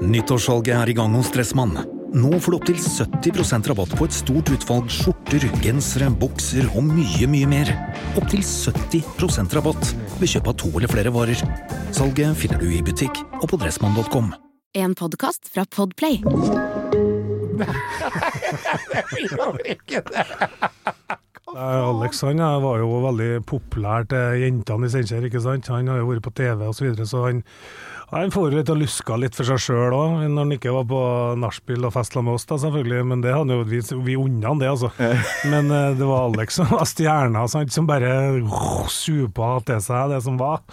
Nyttårssalget I gang hos Dressmann. Nå får du opp til 70% rabatt på et stort utvalg skjorter, gensere, bukser og mye, mye mer. Opp til 70% rabatt ved kjøp av 2 eller flere varer. Salget finner du I butikk og på dressmann.com. En podcast fra Podplay. Alex han var jo veldig populær til jentene I Steinkjer, ikke sant? Han har jo vært på TV og så videre, så han får litt og luska litt for seg selv også, når han ikke var på nachspiel og festla med oss da, selvfølgelig, men det hadde jo vi unna det, altså. Men det var Alex som var stjerna, sant, som bare supa til seg det som var.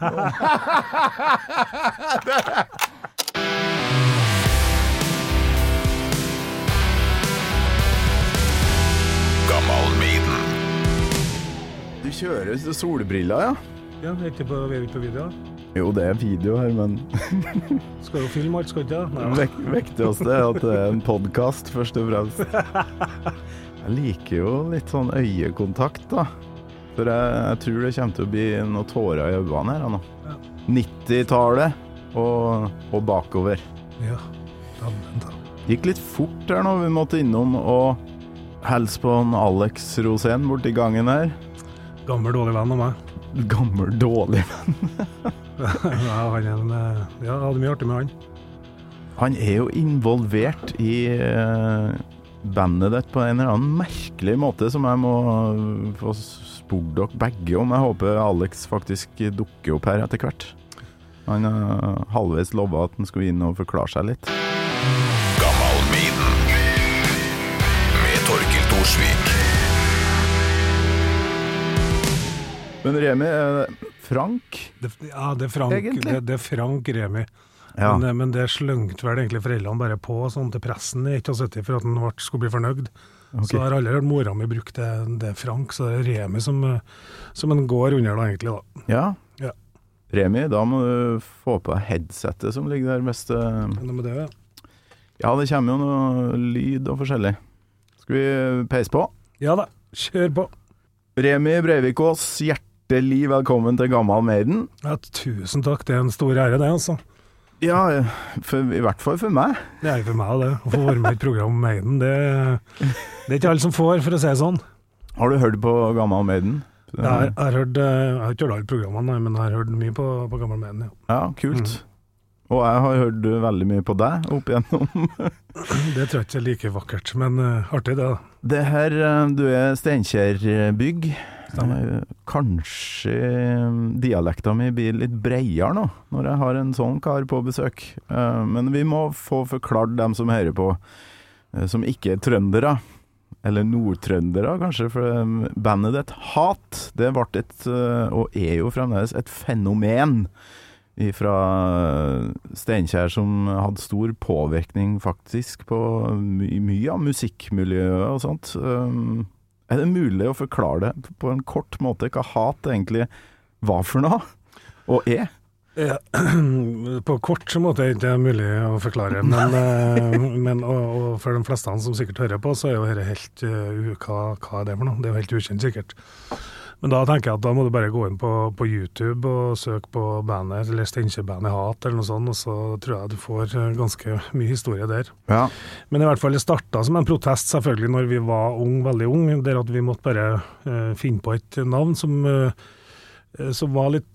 Gammal Maiden. Du kjører solbriller, ja? Ja, vi ikke på video. Jo, det video her, men... Skal jo filme alt, skal ikke det? Ja. Viktigste at det en podcast, først og fremst. Jeg liker jo litt sånn øyekontakt, da. For jeg tror det kommer til å bli noen tårer I øynene her, nå. Ja. 90-tallet og bakover. Ja, da. Gikk litt fort her nå, vi måtte innom og helse på en Alex Rosén bort I gangen her. Gammel dårlig venn av meg. Gammel dårlig venn? Ja, han hadde mye artig med han. Han jo involvert I bandet ditt på en eller annen merkelig måte som jeg må få spurt dere begge om. Jeg håper Alex faktisk dukker opp her etter hvert. Han halvveis lovet at han skulle inn og forklare seg litt. Gammal Maiden med Torkild Thorsvik. Men Remi, Frank? Det Frank, det Frank Remi. Ja. Men det sløngt vel egentlig foreldrene bare på sånn til pressen I 71 for at han skulle bli fornøyd. Okay. Så har alle hørt mora mi brukt det Frank, så det Remi som en går under da egentlig da. Ja. Remi, da må du få på headsetet som ligger der mest... Noe med det, ja. Ja, det kommer jo noe lyd og forskjellig. Skal vi peise på? Ja da, kjør på. Remi Breivikås, hjertelig velkommen til Gammal Maiden. Ja, tusen takk, det en stor ære det, altså. Ja, I hvert fall for meg. Det for meg det, å få være med I et program om Maiden, det ikke alle som får, for å si sånn. Har du hørt på Gammal Maiden? Jeg har ikke hørt alle programmene, men jeg har hørt mye på Gammal Maiden, ja. Ja, kult. Og jeg har hørt veldig mye på deg opp igjennom. Det tror jeg ikke like vakkert, men artig det da. Det her, du Steinkjer-bygg. Kanskje dialekten min blir litt bredere nå, når jeg har en sånn kar på besøk. Men vi må få forklart dem som hører på, som ikke trøndere, eller nordtrøndere kanskje, for bandet ditt Hat, det ble og jo fremdeles et fenomen fra Steinkjer som hadde stor påvirkning faktisk på mye av musikkmiljøet og sånt. Det mulig å forklare det på en kort måte hva Hat egentlig var for noe og Ja, på kort så måte er det ikke mulig å forklare, men og for de fleste som sikkert hører på, så jo dette helt hva det for noe. Det jo helt ukjent sikkert. Men da tenker jeg at da må du bare gå inn på YouTube og søke på bandet, eller Steinkjer-bandet Hat, eller noe sånt, og så tror jeg du får ganske mye historie der. Ja. Men I hvert fall det startet som en protest selvfølgelig når vi var veldig ung, der at vi måtte bare finne på et navn som var litt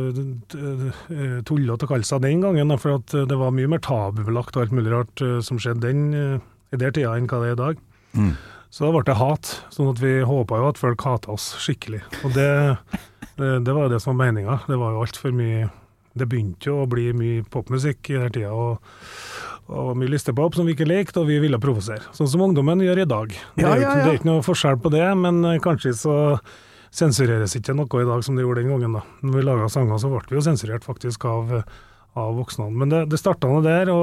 tullete å kalle seg den gangen, for at det var mye mer tabubelagt og alt mulig rart som skjedde I der tida enn hva det I dag. Så da ble det Hat, sånn at vi håpet jo at folk hatet oss skikkelig. Og det var det som var meningen. Det var jo alt for mye, det begynte jo å bli mye popmusikk I der tida, og mye listepop som vi ikke lekte, og vi ville provosere. Sånn som ungdommen gjør I dag. Det er ikke noe forskjell på det, men kanskje så sensureres ikke noe I dag som det gjorde den gangen da. Når vi laget sanger så ble vi jo sensurert faktisk av voksne. Men det startet noe der,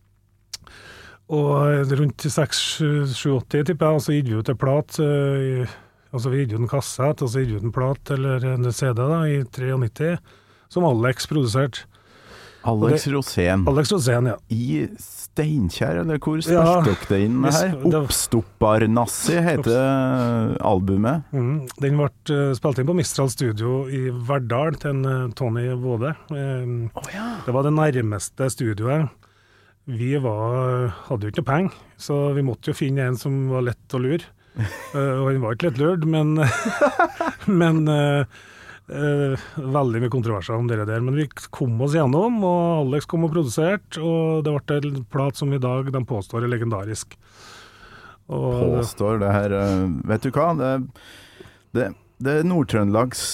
og rundt 6-7-80 tipper jeg, og så gitt vi ut en plat, altså vi gitt ut en kassett, og så gitt ut en plat, eller en CD da, I 93, som Alex produserte. Alex Rosén. Alex Rosén, ja. I Steinkjer, eller hvor spilte dere det inn med her? Oppstopparnassi heter albumet. Den ble spilt inn på Mistral Studio I Verdal til Tony Våde. Det var det nærmeste studioet hadde jo ikke penger, så vi måtte jo finne en som var lett å lure. Og han var ikke lett lurt, men veldig mye kontroverser om det der. Men vi kom oss gjennom, og Alex kom og produserte, og det ble en plat som i dag de påstår er legendarisk. Påstår det her, vet du hva? Det er Nord-Trøndelags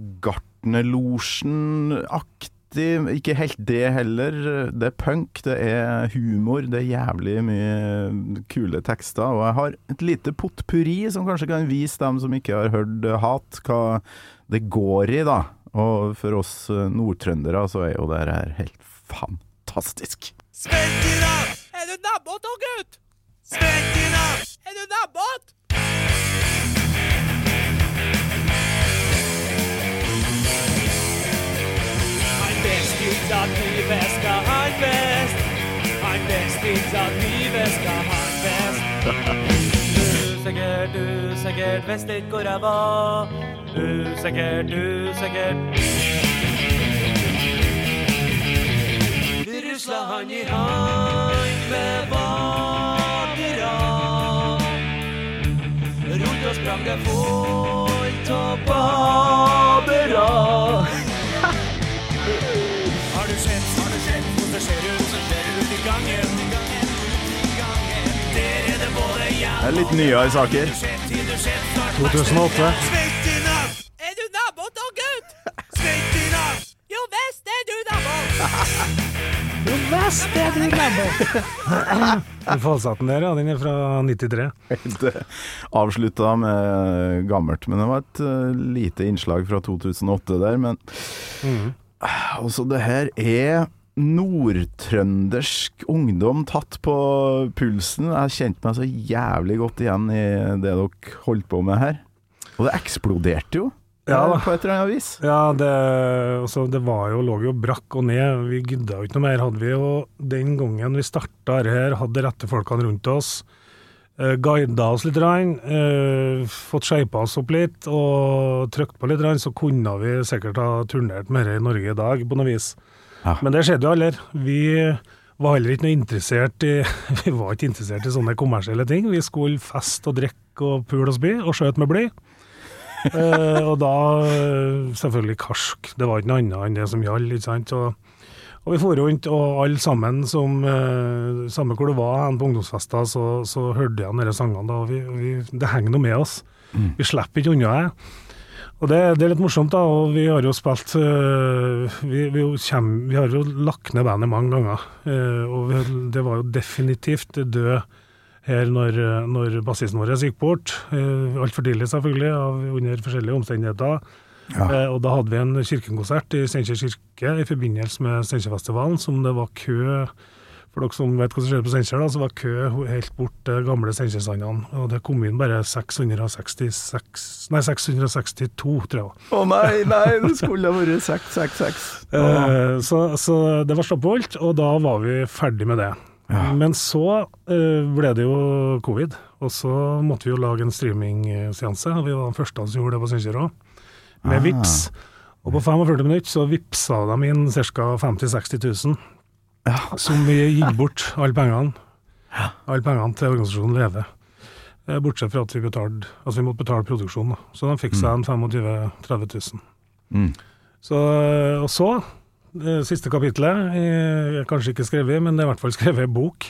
Gartnerlosjen-aktig, ikke helt det heller. Det er punk, det er humor, det er jævlig mye kule tekster, og jeg har et lite potpurri som kanskje kan vise dem som ikke har hørt hat, hva det går i da. Og for oss nordtrøndere så er jo det her helt fantastisk. Sventina, er du nabbot og gutt? Sventina, er du nabbot? Best ut av livet skal han best. Han best ut av livet skal han best. Du sikkert vet ikke hvor jeg var. Du sikkert Vi rusla han i hand med vadera. Rundt og sprang det folk og babera. Har du sett hvordan det ser ut i gangen? Der er det både jeg Det er litt nyere saker. 2008. Sventina, er du nabbot og gutt? Sventina, jo vest er du nabbot. Jo, vest er du nabbot. Den falsetten der, ja, den er fra 93. Det avslutta med gammelt, men det var et lite innslag fra 2008 der, men altså det her er nordtrøndersk ungdom tatt på pulsen. Jeg har kjent meg så jævlig godt igjen i det dere holdt på med her. Og det eksploderte jo. Ja, på et eller annet vis. Ja, det var jo, lå jo brakk og ned. Vi gidda jo ikke noe mer, hadde vi. Og den gangen vi startet her, hadde rette folkene rundt oss, guidet oss litt, fått skjeipa oss opp litt, og trykt på litt, så kunne vi sikkert ha turnert mer i Norge i dag, på noe vis. Ja. Men det skjedde jo aldri. Vi var heller ikke noe interessert i sånne kommersielle ting. Vi skulle feste og drikke og pule og spy, og skjøte med bly. Og da selvfølgelig karsk. Det var ikke noe annet enn det som gjaldt, ikke sant? Og vi får rundt, og alle sammen samme hvor det var på ungdomsfester, så hørte jeg disse sangene da, og det henger noe med oss. Vi slipper ikke unna det. Og det er litt morsomt da, og vi har jo spilt, vi har jo lagt ned bandet mange ganger, og det var jo definitivt død her når bassisten vår gikk bort, alt for tidlig selvfølgelig, under forskjellige omstendigheter. Ja. Og da hadde vi en kirkekonsert i Steinkjer kirke i forbindelse med Steinkjerfestivalen, som det var kø, for dere som vet hva som skjedde på Steinkjer da, så var kø helt bort til gamle Steinkjersandene, og det kom inn bare 662, tror jeg. Nei, det skulle ha vært 666. Så det var stappholdt, og da var vi ferdig med det. Ja. Men så ble det jo covid, og så måtte vi jo lage en streaming-seanse, og vi var den første som gjorde det på Steinkjer også, med Vips. Og på 45 minutter så vipsa de inn ca. 50-60 000, som vi gikk bort alle pengene til organisasjonen Leve. Bortsett fra at vi måtte betale produksjonen, så de fikk seg en 25-30 000. Og så, det siste kapitlet, er kanskje ikke skrevet, men det er i hvert fall skrevet i bok.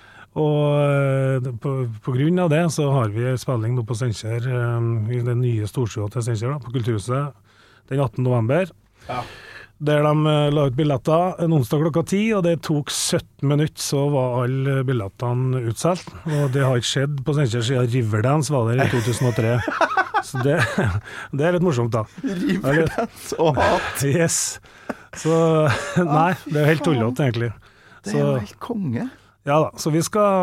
Og på grunn av det så har vi spilling nå på Steinkjer, i det nye storshowet til Steinkjer da, på Kulturhuset, den 18. november. Ja. Der de la ut billetter en onsdag klokka 10, og det tok 17 minutter, så var alle billettene utsolgt. Og det har ikke skjedd på Steinkjer siden Riverdance var der i 2003. Så det er litt morsomt da. Riverdance og hat. Yes. Så nei, det er helt tullete egentlig. Det er jo helt konge. Ja da, så vi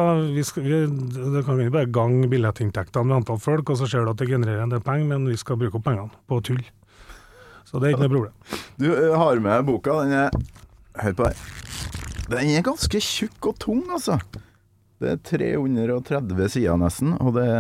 det kan jo bare gange billettinntektene med antall folk, og så ser du at det genererer en del penger, men vi skal bruke opp pengene på tull. Så det er ikke noe problem. Du har med boka, hør på her. Den er ganske tjukk og tung, altså. Det er 330 sider nesten,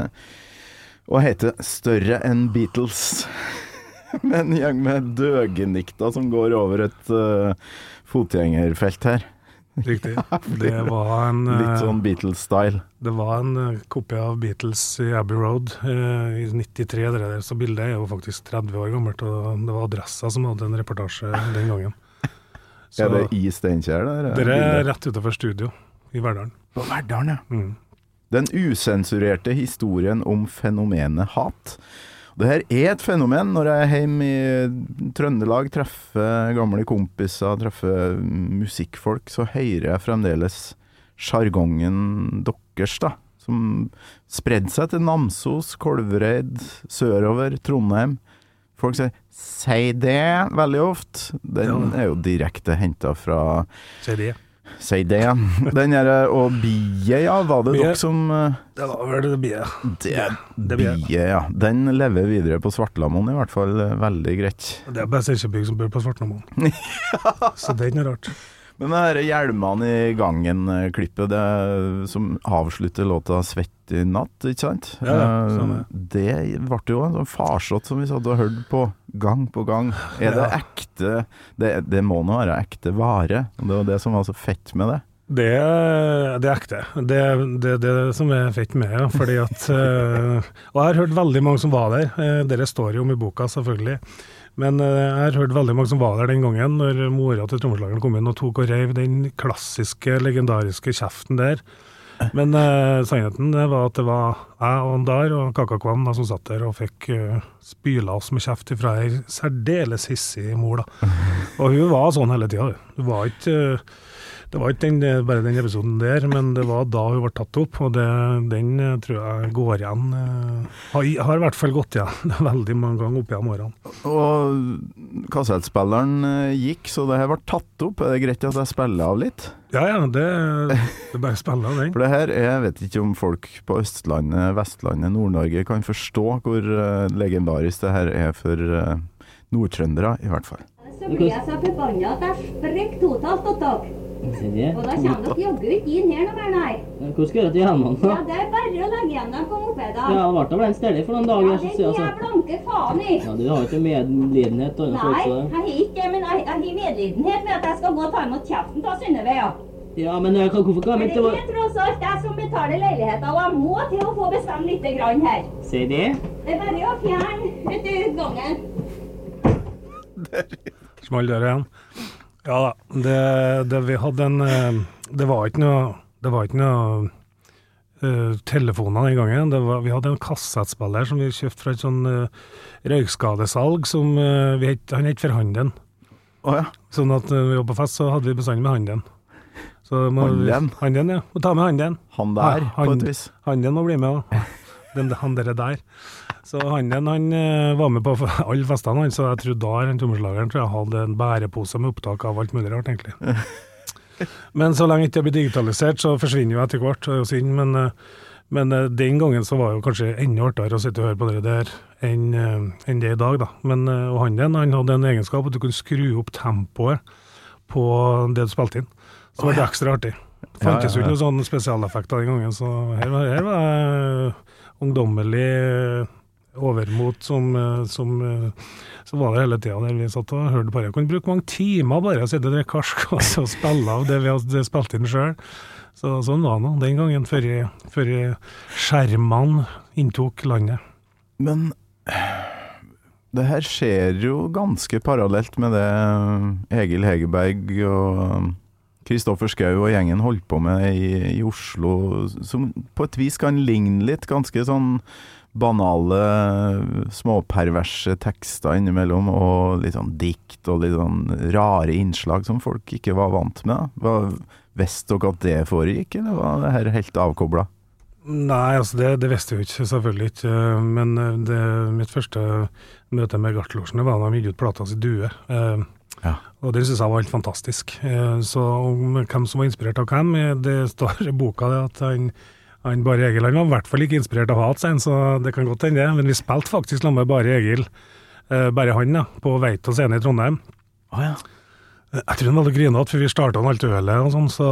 og heter Større enn Beatles. Med en gjeng med døgenikter som går over et fotgjengerfelt her. Riktig. Det var en Litt sånn Beatles-style. Det var en kopi av Beatles i Abbey Road i 93, det der, så bildet er jo faktisk 30 år gammelt, og det var Adressa som hadde en reportasje den gangen. Så, Er det i Steinkjer der? det er rett utenfor studio i Verdalen. På Verdalen, ja. Mm. Den usensurerte historien om fenomenet hat. Det her er et fenomen når jeg er hjemme i Trøndelag, treffer gamle kompiser, treffer musikkfolk, så hører jeg fremdeles sjargongen deres da, som spredde seg til Namsos, Kolvereid, sørover, Trondheim. Folk sier, «Si det» veldig ofte. Den er jo direkte hentet fra... Så det. Si det, ja. Den er, og bie, ja, var det Bie. dere som... Det var vel det bie. Det bie, ja. Den lever videre på Svartlamoen i hvert fall veldig greit. Det er bare Steinkjerbygg som bor på Svartlamoen. Så det er ikke noe rart. Men det her hjelmene i gangen-klippet, det som avslutter låta Svett i natt, ikke sant? Ja, sånn det ble jo en sånn farsott som vi satt og hørte på gang. Er det ekte? Det må nå være ekte vare. Og det var det som var så fett med det. Det er ekte. Det er det som er fett med, ja. Fordi at og jeg har hørt veldig mange som var der. Dere står jo om i boka, selvfølgelig. Men jeg har hørt veldig mange som var der den gangen, når mora til trommeslageren kom inn og tok og rev den klassiske, legendariske kjeften der. Men sannheten var at det var jeg og Andar og Kaka Kvam som satt der og fikk spyla oss med kjeft ifra ei særdeles hissig mor da. Og hun var sånn hele tiden. Det var ikke bare den episoden der, men det var da hun ble tatt opp, og den tror jeg går igjen. Har i hvert fall gått igjen veldig mange ganger opp igjen årene. Og kassettspilleren gikk, så det her var tatt opp. Er det greit at jeg spiller av litt? Ja, det bare spiller av den. For det her, jeg vet ikke om folk på Østlandet, Vestlandet, Nord-Norge kan forstå hvor legendarisk det her er for nordtrøndere, i hvert fall. Så blir jeg så forbannet at jeg sprekker totalt åt dere. Og da kommer dere jaggu ikke inn her noe mer, nei. Hvordan skal jeg gjøre det til hjemme? Ja, det er bare å legge igjen dem på mopeda. Ja, det ble en stedig for noen dager. Ja, det gir jeg blanke faen i. Ja, du har ikke medlidenhet. Nei, jeg har ikke det, men jeg har medlidenhet med at jeg skal gå og ta imot kjeften til Synnøve, ja. Ja, men hvorfor kan Men jeg ikke... det er tross alt jeg som betaler leiligheten, og jeg må til å få bestemme litt grann her. Si det. Det er bare å fjerne ut gangen. Small der igjen. Ja da, vi hadde det var ikke noe telefoner den gangen. Vi hadde en kassettspiller som vi kjøpte fra et sånn røykskadesalg som han het Forhanden. Åja. Sånn at når vi var på fest, så hadde vi bestandig med handen. Handen, ja. Må ta med handen. Han der, på et vis. Handen må bli med, da. Han der. Så han var med på alle festene, så jeg tror da trommeslageren hadde en bærepose med opptak av alt mulig rart, egentlig. Men så lenge ikke det blir digitalisert, så forsvinner jo etter hvert, det er jo synd, men den gangen så var det jo kanskje enda artigere å sitte og høre på det der enn det i dag, da. Men og han hadde en egenskap at du kunne skru opp tempoet på det du spilte inn, så var det ekstra artig. Fantes jo ikke noen sånne spesialeffekter den gangen, så her var ungdommelig overmot som var det hele tiden der vi satt og hørte på det. Jeg kunne bruke mange timer bare å sitte og drikke karsk og spille av det vi hadde spilt inn selv. Så sånn var det den gangen, før skjermene inntok landet. Men det her skjer jo ganske parallelt med det Egil Hegerberg og Kristoffer Schau og gjengen holdt på med i Oslo, som på et vis kan ligne litt, ganske sånn banale, småperverse tekster innimellom, og litt sånn dikt og litt sånn rare innslag som folk ikke var vant med. Visste dere at det foregikk, eller var det her helt avkoblet? Nei, altså det visste jeg ikke, selvfølgelig ikke, men mitt første møte med Gartlorsen var da han gitt ut plata si Due. Ja. Og det synes jeg var helt fantastisk. Så om hvem som var inspirert av hvem, det står i boka det at han Bare Egil, han var i hvert fall ikke inspirert av hat, så det kan godt hende det, men vi spilte faktisk sammen med Bare Egil, bare han da, på Veito scene i Trondheim. Ja. Jeg tror han hadde grinet, for vi startet han alt ølet og sånn, så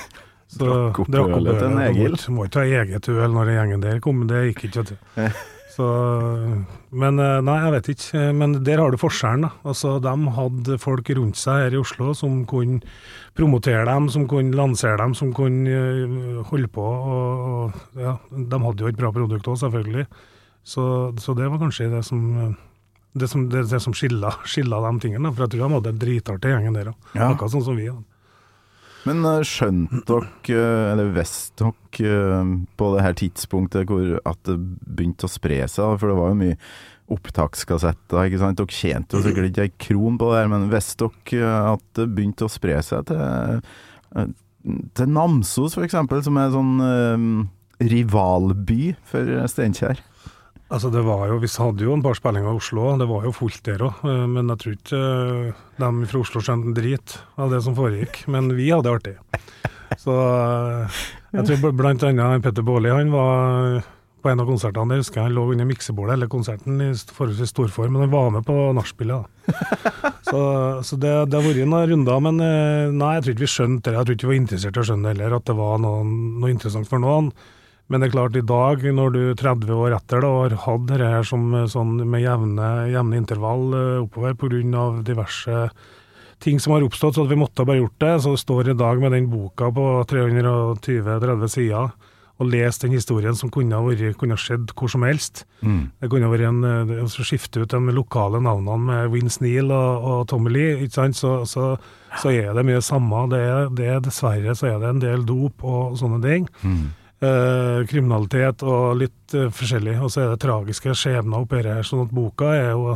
drakk opp ølet til en Egil. Må ikke ha eget øl når gjengen der kom, det gikk ikke, vet du. Så, men nei, jeg vet ikke. Men der har du forskjellen da. Altså, de hadde folk rundt seg her i Oslo som kunne promotere dem, som kunne lansere dem, som kunne holde på. Og ja, de hadde jo et bra produkt også, selvfølgelig. Så det var kanskje det som skillet de tingene. For jeg tror de hadde en dritartig gjengen der også. Ja. Akkurat sånn som vi hadde. Men skjønte dere, eller visste dere på det her tidspunktet at det begynte å spre seg, for det var jo mye opptakskassetter, ikke sant? Dere tjente jo sikkert ikke en kron på det her, men visste dere at det begynte å spre seg til Namsos for eksempel, som er en sånn rivalby for Steinkjer? Altså det var jo, vi hadde jo en par spillinger i Oslo, det var jo fullt der også, men jeg tror ikke de fra Oslo skjønte en drit av det som foregikk, men vi hadde artig. Så jeg tror blant annet Petter Baarli, han var på en av konsertene, jeg husker han lå under miksebordet, eller konserten i forholdsvis stor form, men han var med på nachspielet da. Så det har vært noen runder, men nei, jeg tror ikke vi skjønte det, jeg tror ikke vi var interessert i å skjønne det heller, at det var noe interessant for noen. Men det er klart, i dag, når du 30 år etter da, har hatt det her som sånn med jevne intervall oppover på grunn av diverse ting som har oppstått, så at vi måtte bare gjort det, så det står i dag med den boka på 320-30 sider, og lese den historien som kunne skjedd hvor som helst. Det kunne vært å skifte ut de lokale navnene med Vince Neil og Tommy Lee, ikke sant? Så er det mye samme, det er dessverre så er det en del dop og sånne ting. Kriminalitet og litt forskjellig, og så er det tragiske skjebner oppi her, sånn at boka er jo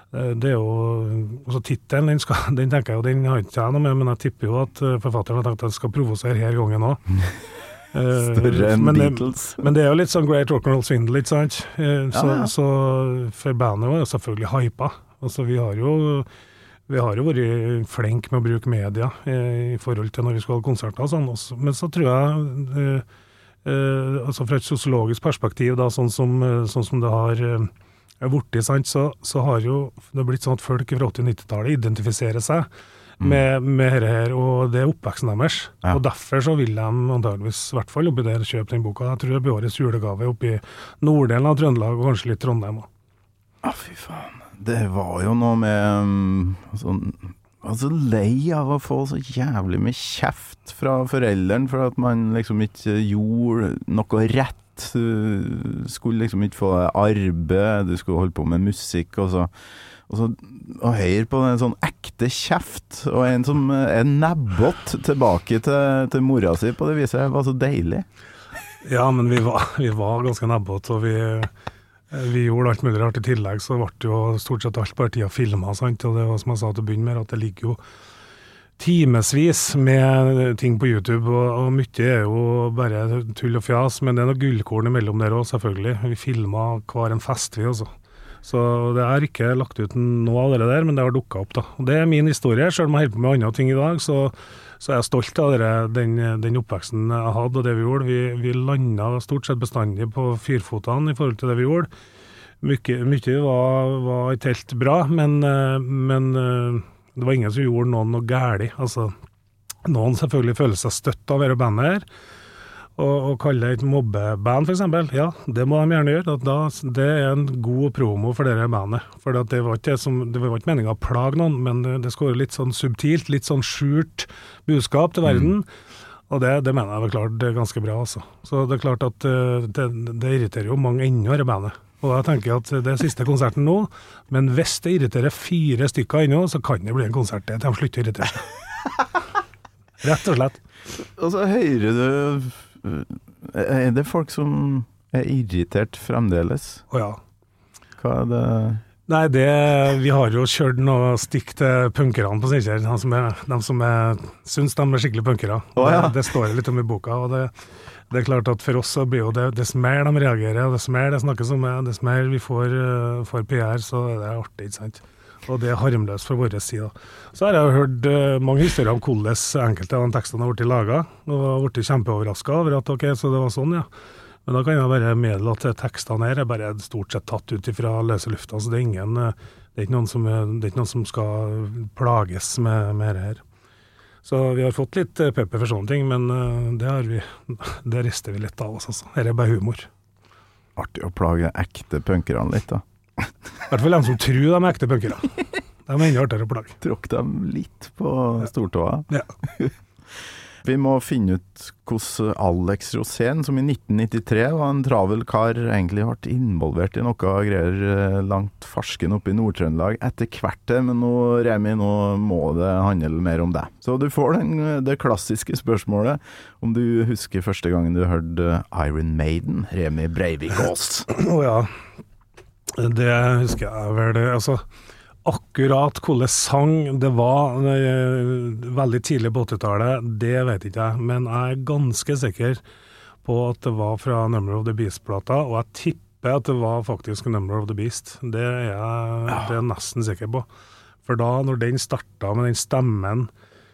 også tittelen, den tenker jeg jo, den har ikke jeg noe med, men jeg tipper jo at forfatteren har tenkt at jeg skal provosere her gangen også. Større enn Beatles. Men det er jo litt sånn Great Rock'n'Roll Swindle, ikke sant? Så for bandet var jo selvfølgelig hypa. Altså vi har jo vært flink med å bruke media i forhold til når vi skal ha konserter og sånn også. Men så tror jeg altså fra et sosiologisk perspektiv da, sånn som det har vært, sant, så har jo det blitt sånn at folk fra 80-90-tallet identifiserer seg med dette her, og det er oppveksten deres. Ja. Og derfor så vil de antageligvis, i hvert fall oppi der, kjøpe den boka. Jeg tror det blir årets julegave oppi norddelen av Trøndelag, og kanskje litt Trondheim også. Fy faen. Det var jo noe med altså lei av å få så jævlig med kjeft fra foreldrene for at man liksom ikke gjorde noe rett. Du skulle liksom ikke få arbeid, du skulle holde på med musikk og høre på en sånn ekte kjeft og en som er nebbått tilbake til mora si på det viset. Det var så deilig. Ja, men vi var ganske nebbått, og vi gjorde alt mulig rart i tillegg, så ble det jo stort sett alt bare tida filmet, sant? Og det var som jeg sa til å begynne med, at det ligger jo timesvis med ting på YouTube, og mye er jo bare tull og fjas, men det er noe gullkorn imellom der også, selvfølgelig. Vi filmet hver en fest vi også. Så det er ikke lagt ut noe av det der, men det har dukket opp da. Og det er min historie, selv om jeg holder på med andre ting i dag, så er jeg stolt av den oppveksten jeg hadde og det vi gjorde. Vi landet stort sett bestandig på fyrfotene i forhold til det vi gjorde. Mye var ikke helt bra, men det var ingen som gjorde noe gærlig. Altså, noen selvfølgelig føler seg støtt av å være bandet her, og kalle det et mobbeband for eksempel. Ja, det må de gjerne gjøre. Det er en god promo for dere bandet. For det var ikke meningen å plage noen, men det skal være litt sånn subtilt, litt sånn skjult budskap til verden. Og det mener jeg var klart det er ganske bra altså. Så det er klart at det irriterer jo mange ennå i bandet. Og jeg tenker at det er siste konserten nå, men hvis det irriterer 4 stykker ennå, så kan det bli en konsert til de slutter å irritere seg. Rett og slett. Og så hører du er det folk som er irritert fremdeles? Ja. Hva er det? Nei, vi har jo kjørt noe stikk til punkerne på Steinkjer, de som synes de er skikkelig punkere. Det står litt om i boka, og det er klart at for oss så blir jo det dess mer de reagerer, og dess mer det snakkes om, dess mer vi får PR, så er det artig, ikke sant? Og det er harmløst fra vår side. Så har jeg jo hørt mange historier om hvordan enkelte av de tekstene har blitt laget, og har blitt kjempeoverrasket over at ok, så det var sånn, ja. Men da kan jeg bare meddele at tekstene her er bare stort sett tatt ut fra løse lufta, så det er ikke noen som skal plages med det her. Så vi har fått litt pepper for sånne ting, men det rister vi litt av oss, altså. Her er bare humor. Artig å plage ekte punkerne litt da. I hvert fall de som tror de ekte punkere. De enda artigere å plage. Tråkk dem litt på stortåa. Ja. Vi må finne ut hvordan Alex Rosén, som i 1993 var en travel kar, egentlig ble involvert i noe greier langt farsken oppe i Nord-Trøndelag etter hvert det, men nå, Remi, nå må det handle mer om deg. Så du får det klassiske spørsmålet, om du husker første gangen du hørte Iron Maiden, Remi Breivik-Aas. Ja, det husker jeg vel, altså... Akkurat hvordan sang det var veldig tidlig på 80-tallet, det vet ikke jeg, men jeg ganske sikker på at det var fra Number of the Beast-plata, og jeg tipper at det var faktisk Number of the Beast. Det er jeg nesten sikker på. For da, når den startet med den stemmen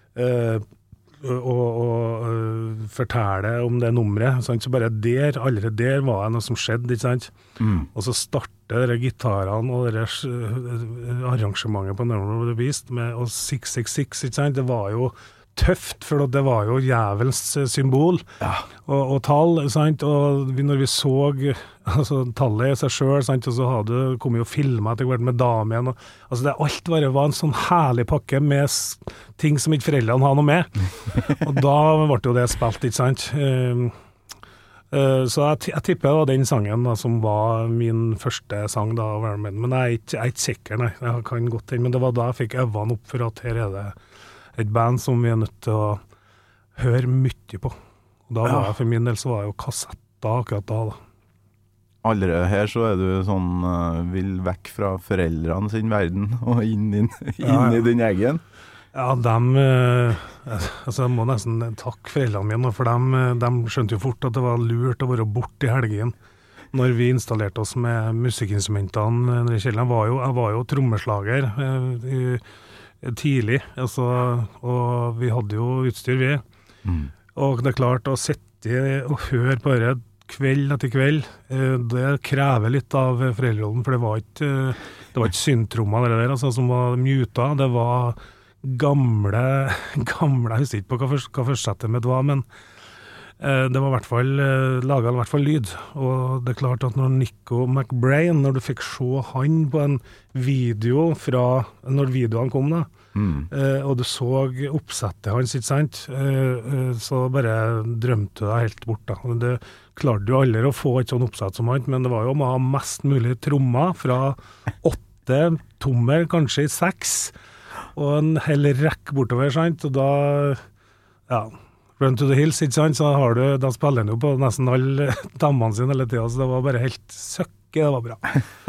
og fortelle om det nummeret, sant? Så bare allerede der var det noe som skjedde, ikke sant? Og så startet de gitarene og det arrangementet på Number of the Beast med 666, ikke sant? Det var jo tøft, for det var jo jævelens symbol og tall, sant? Og når vi så altså, tallet i seg selv, sant? Og så kom jo filmer etter hvert med damen, og, altså det alt bare var en sånn herlig pakke med ting som ikke foreldrene hadde noe med. Og da ble jo det spilt, ikke sant? Så jeg tipper det var den sangen da, som var min første sang da, men jeg er ikke sikker, nei. Jeg kan godt den, men det var da jeg fikk øynene opp for at her er det et band som vi er nødt til å høre mye på. Og da var jeg, for min del så var jeg jo kassetter akkurat da. Allerede her så er du sånn, vil vekk fra foreldrene sin verden og inn i din egen. Ja, altså jeg må nesten takke foreldrene mine, for de skjønte jo fort at det var lurt å være borte i helgen. Når vi installerte oss med musikkinstrumentene i kjelleren, jeg var jo trommeslager tidlig, altså, og vi hadde jo utstyr vi. Og det er klart å sitte og høre på det kveld etter kveld, det krever litt av foreldrene, for det var ikke syntrommer der, altså, som var muta, det var gamle, jeg husker ikke på hva førstsettet mitt var, men det var laget i hvert fall lyd, og det er klart at når Nico McBrain, når du fikk se han på en video fra når videoen kom da, og du så oppsettet hans, ikke sant, så bare drømte du deg helt bort da. Det klarte jo aldri å få et sånn oppsett som han, men det var jo å ha mest mulig trommer fra 8 tommer, kanskje i 6, og en hel rekk bortover, sant, og da, ja, Run to the Hills, ikke sant, så da spiller han jo på nesten alle damene sine hele tiden, så det var bare helt søkke, det var bra.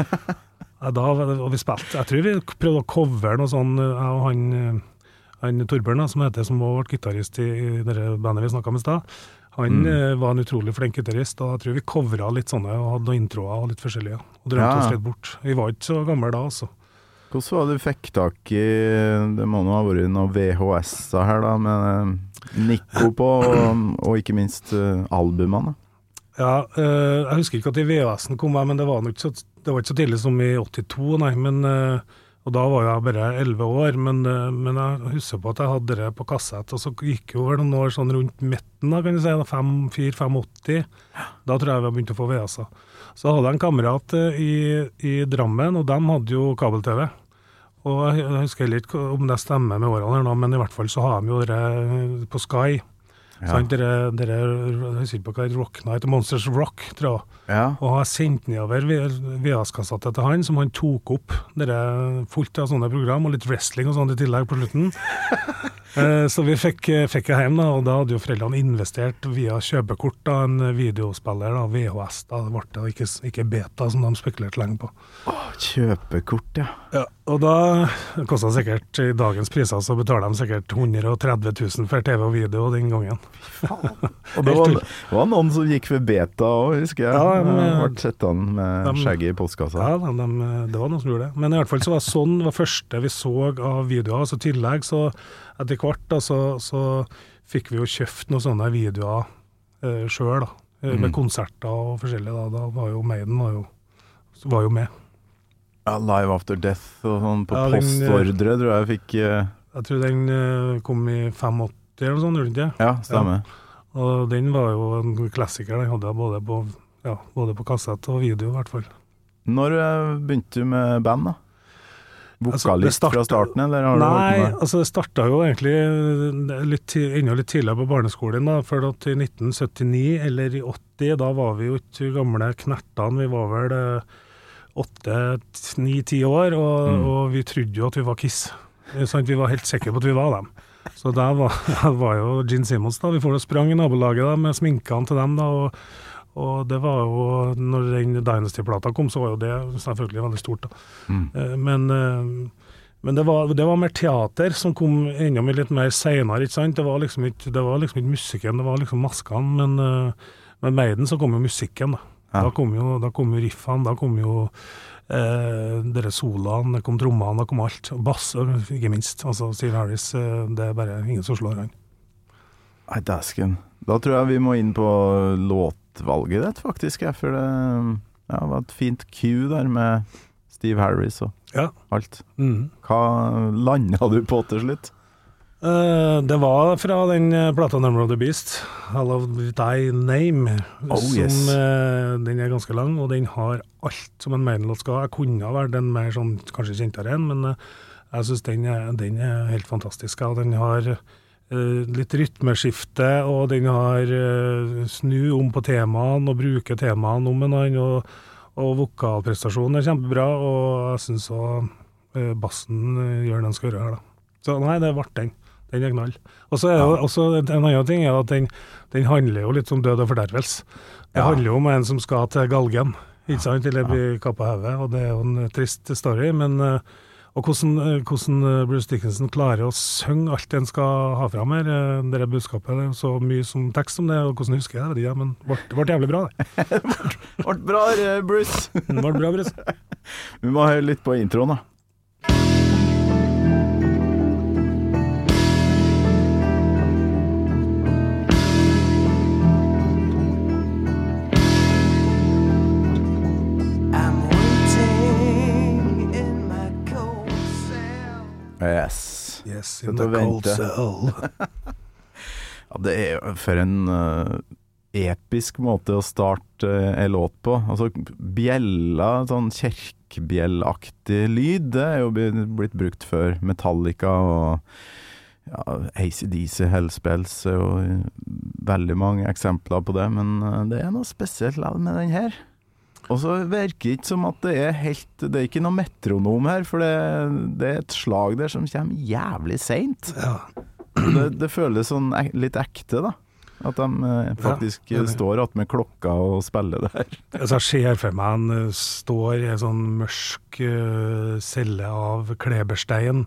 Og vi spilte, jeg tror vi prøvde å cover noe sånn, jeg og han Torbjørn, som var vårt gitarist i det bandet vi snakket med i sted. Han var en utrolig flink gitarist, og jeg tror vi coveret litt sånne, og hadde noen introer og litt forskjellige, og drømte oss litt bort. Vi var ikke så gamle da, altså. Hvordan var det du fikk tak i, det må nå ha vært noen VHS-er her da, med Nico på, og ikke minst albumene? Ja, jeg husker ikke at i VHS-en kom jeg, men det var ikke så tidlig som i 82, nei, men, og da var jeg bare 11 år, men jeg husker på at jeg hadde det på kassett, og så gikk jo vel noen år sånn rundt midten da, kan jeg si, 4-5-80, da tror jeg vi begynte å få VHS-er. Så hadde jeg en kamerat i Drammen, og de hadde jo kabel-TV. Og jeg husker heller ikke om det stemmer med årene her nå, men i hvert fall så har de jo det på Sky. Sant? Dere husker på hva det Rock Night, Monsters Rock, tror jeg. Og har sendt nedover VHS-kassettet til han, som han tok opp. Dere fullt av sånne program, og litt wrestling og sånt i tillegg på slutten. Så vi fikk jeg hjem da, og da hadde jo foreldrene investert via kjøpekort da, en videospiller, da, VHS, da ble det ikke beta som de spekulerte lenge på. Kjøpekort, ja. Og da kostet sikkert, i dagens priser så betaler de sikkert 130 000 for TV og video den gangen. Og det var noen som gikk for beta også, husker jeg. Ble sett han med skjegget i postkassa. Ja, det var noen som gjorde det. Men i hvert fall så var sånn det første vi så av videoer, så tillegg så etter hvert da, så fikk vi jo kjøpt noen sånne videoer selv da, med konserter og forskjellige da var jo Maiden var jo med. Ja, Live After Death og sånn på postordre, tror jeg fikk... Jeg tror den kom i 85 eller sånn, gjorde den ikke? Ja, stemmer. Ja. Og den var jo en klassiker, den hadde jeg både på ja, både på kassett og video i hvert fall. Når begynte du med band da? Vokalist fra starten, eller har du Nei, vært med? altså det startet jo egentlig enda litt tidligere på barneskolen da, for at i 1979 eller i 80, da var vi jo ikke gamle knertene, vi var vel 8-9-10 år, og vi trodde jo at vi var Kiss. Vi var helt sikre på at vi var dem. Så der var jo Gene Simmons da, vi får sprang i nabolaget da, med sminkene til dem da, og det var jo, når den Dynasty-plata kom, så var jo det selvfølgelig veldig stort da. Men det var mer teater som kom enda med litt mer senere, ikke sant? Det var liksom ikke musikken, det var liksom maskene, men Maiden så kom jo musikken da. Ja. Da kom jo riffene, da kom jo dere solaene, det kom trommene, det kom alt, bass, ikke minst. Altså Steve Harris, det bare ingen som slår han. Nei, dasken. Da tror jeg vi må inn på låtvalget ditt, faktisk, for det var et fint cue der med Steve Harris og alt. Hva landet du på til slutt? Det var fra den plata Number of the Beast, I Love Thy Name, den ganske lang, og den har alt som en Maiden-låt skal. Jeg kunne vært den mer sånn, kanskje kjentere enn, men jeg synes den er helt fantastisk. Ja, den har litt rytmeskifte, og den har snu om på temaen, og bruke temaen om en annen, og vokalprestasjonen er kjempebra, og jeg synes også bassen gjør den skal gjøre her da. Så nei, det ble den. Den er knall. Og så er det også en annen ting er at den handler jo litt om død og fordervelse. Det handler jo om en som skal til galgen, ikke sant, eller bli kappet av hodet, og det er jo en trist story, men og hvordan Bruce Dickinson klarer å synge alt den skal ha frem her, det budskapet, det er så mye som tekst om det, og hvordan husker jeg det, men det ble jævlig bra det. Det ble bra, Bruce. Det ble bra, Bruce. Vi må høre litt på introen da. Yes, in the cold cell. Ja, det er jo for en episk måte å starte en låt på. Altså bjella, sånn kjerkbjellaktig lyd, det er jo blitt brukt før. Metallica og AC/DC, Hellspells og veldig mange eksempler på det, men det er noe spesielt med den her. Og så virker det ikke som at det er ikke noe metronom her, for det er et slag der som kommer jævlig sent. Ja. Det føles sånn litt ekte da, at de faktisk står att med klokka og spiller det her. Altså, jeg ser for meg han står i en sånn mørk celle av kleberstein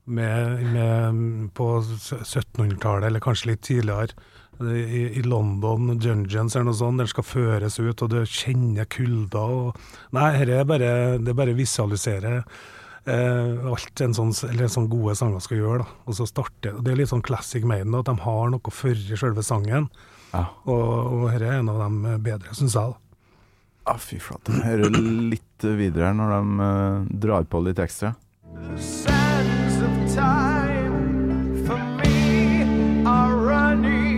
på 1700-tallet, eller kanskje litt tidligere. I London Dungeons eller noe sånt, der skal føres ut, og du kjenner kulda, nei, det bare visualiserer alt en sånn gode sanger skal gjøre da. Og så starter, det er litt sånn classic Maiden da, at de har noe før i selve sangen, og her er en av dem bedre, synes jeg da. Fy flate, jeg hører litt videre her når de drar på litt ekstra. The sands of time for me are running.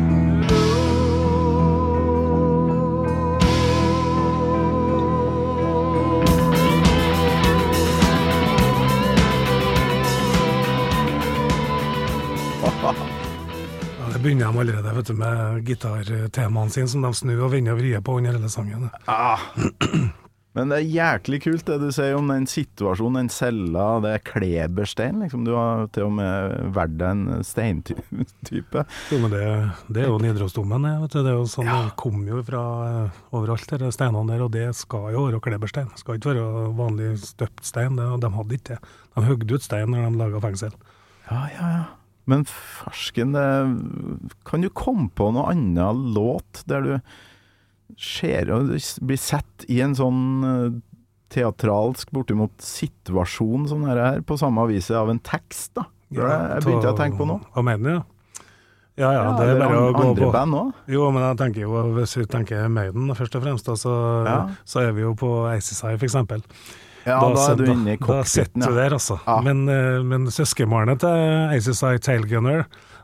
Det begynner de allerede, vet du, med gitartemaen sin som de snur og vender og vrier på under hele sangen. Men det er jæklig kult det du sier om den situasjonen, den cella, det er kleberstein, liksom. Du har til og med vært en steintype. Jo, men det er jo Nidarosdomen, vet du. Det er jo sånn, det kommer jo fra overalt, de steinene der, og det skal jo være kleberstein. Det skal ikke være vanlig støpt stein, de hadde ikke det. De høgde ut stein når de laget fengsel. Ja. Men farsken, kan du komme på noe annet låt der du ser og blir sett i en sånn teatralsk bortimot situasjon som her, på samme vis av en tekst da? Jeg begynte å tenke på noe. Hva mener du? Ja, det er bare å gå på. Andre band også? Jo, men jeg tenker jo, hvis vi tenker Maiden først og fremst, så er vi jo på ACSI for eksempel. Ja, da er du inne i cockpiten. Da sitter du der, altså. Ja. Men søskenbarnet til ACSI Tailgunner,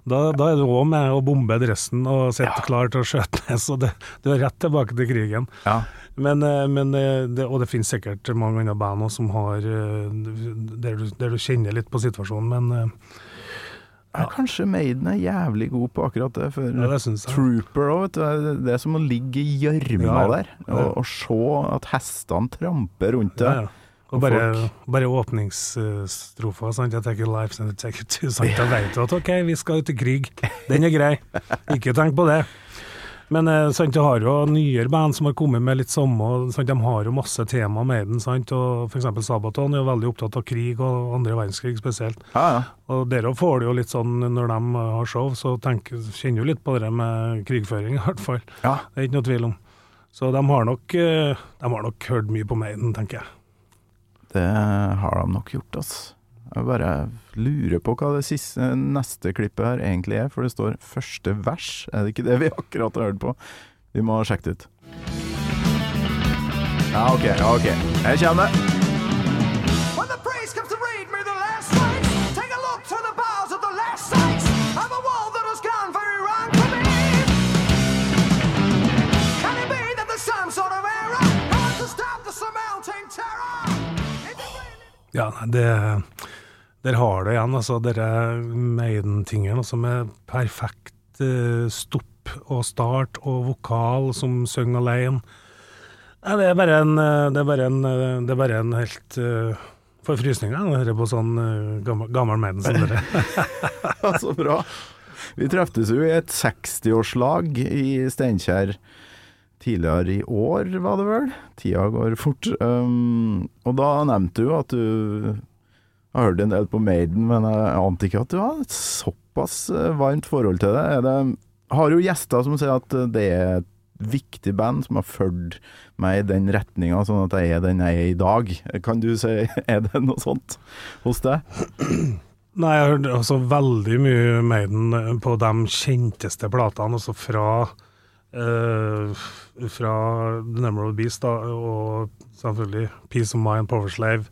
Da er du også med å bombe dressen og sitte klar til å skjøte ned, så du er rett tilbake til krigen. Ja. Men det finnes sikkert mange andre band også som har, der du kjenner litt på situasjonen, men... Kanskje Maiden er jævlig god på akkurat det, for det synes jeg. Trooper også, vet du, det er som å ligge i gjørma der, og se at hestene tramper rundt det. Og bare åpningsstrofa, sant? Jeg take your life, and I take it to, sant? Da vet du at ok, vi skal ut i krig. Den er grei. Ikke tenk på det. Men sant, jeg har jo nyere band som har kommet med litt samme, sant? De har jo masse tema med den, sant? Og for eksempel Sabaton er jo veldig opptatt av krig og andre verdenskrig spesielt. Og dere får det jo litt sånn når de har show, så kjenner jo litt på det med krigføring i hvert fall. Det er ikke noe tvil om. Så de har nok hørt mye på Maiden, tenker jeg. Det har de nok gjort, altså. Jeg bare lurer på hva det neste klippet her egentlig er, for det står første vers. Er det ikke det vi akkurat har hørt på? Vi må sjekke det ut. Ja, ok. Her kommer det. When the praise comes to read me the last rites, take a look to the bowels of the last sites of a wall that has gone very wrong for me. Can it be that there's some sort of error? How to stop the surmounting terror? Ja, der har det igjen, altså, dere Maiden-tingene, altså, med perfekt stopp og start og vokal som synger alene. Ja, det er bare en helt forfrysning, å høre på sånn gammel Maiden som dere. Ja, så bra. Vi treftes jo i et 60-årslag i Steinkjer tidligere i år, var det vel? Tida går fort. Og da nevnte du at du har hørt en del på Maiden, men jeg ante ikke at du har et såpass varmt forhold til det. Har jo gjester som sier at det er et viktig band som har ført meg i den retningen, sånn at jeg er den jeg er i dag. Kan du si, er det noe sånt hos deg? Nei, jeg har hørt også veldig mye Maiden på de kjenteste platene, også fra The Number of the Beast da, og selvfølgelig Peace of Mind, Power Slave,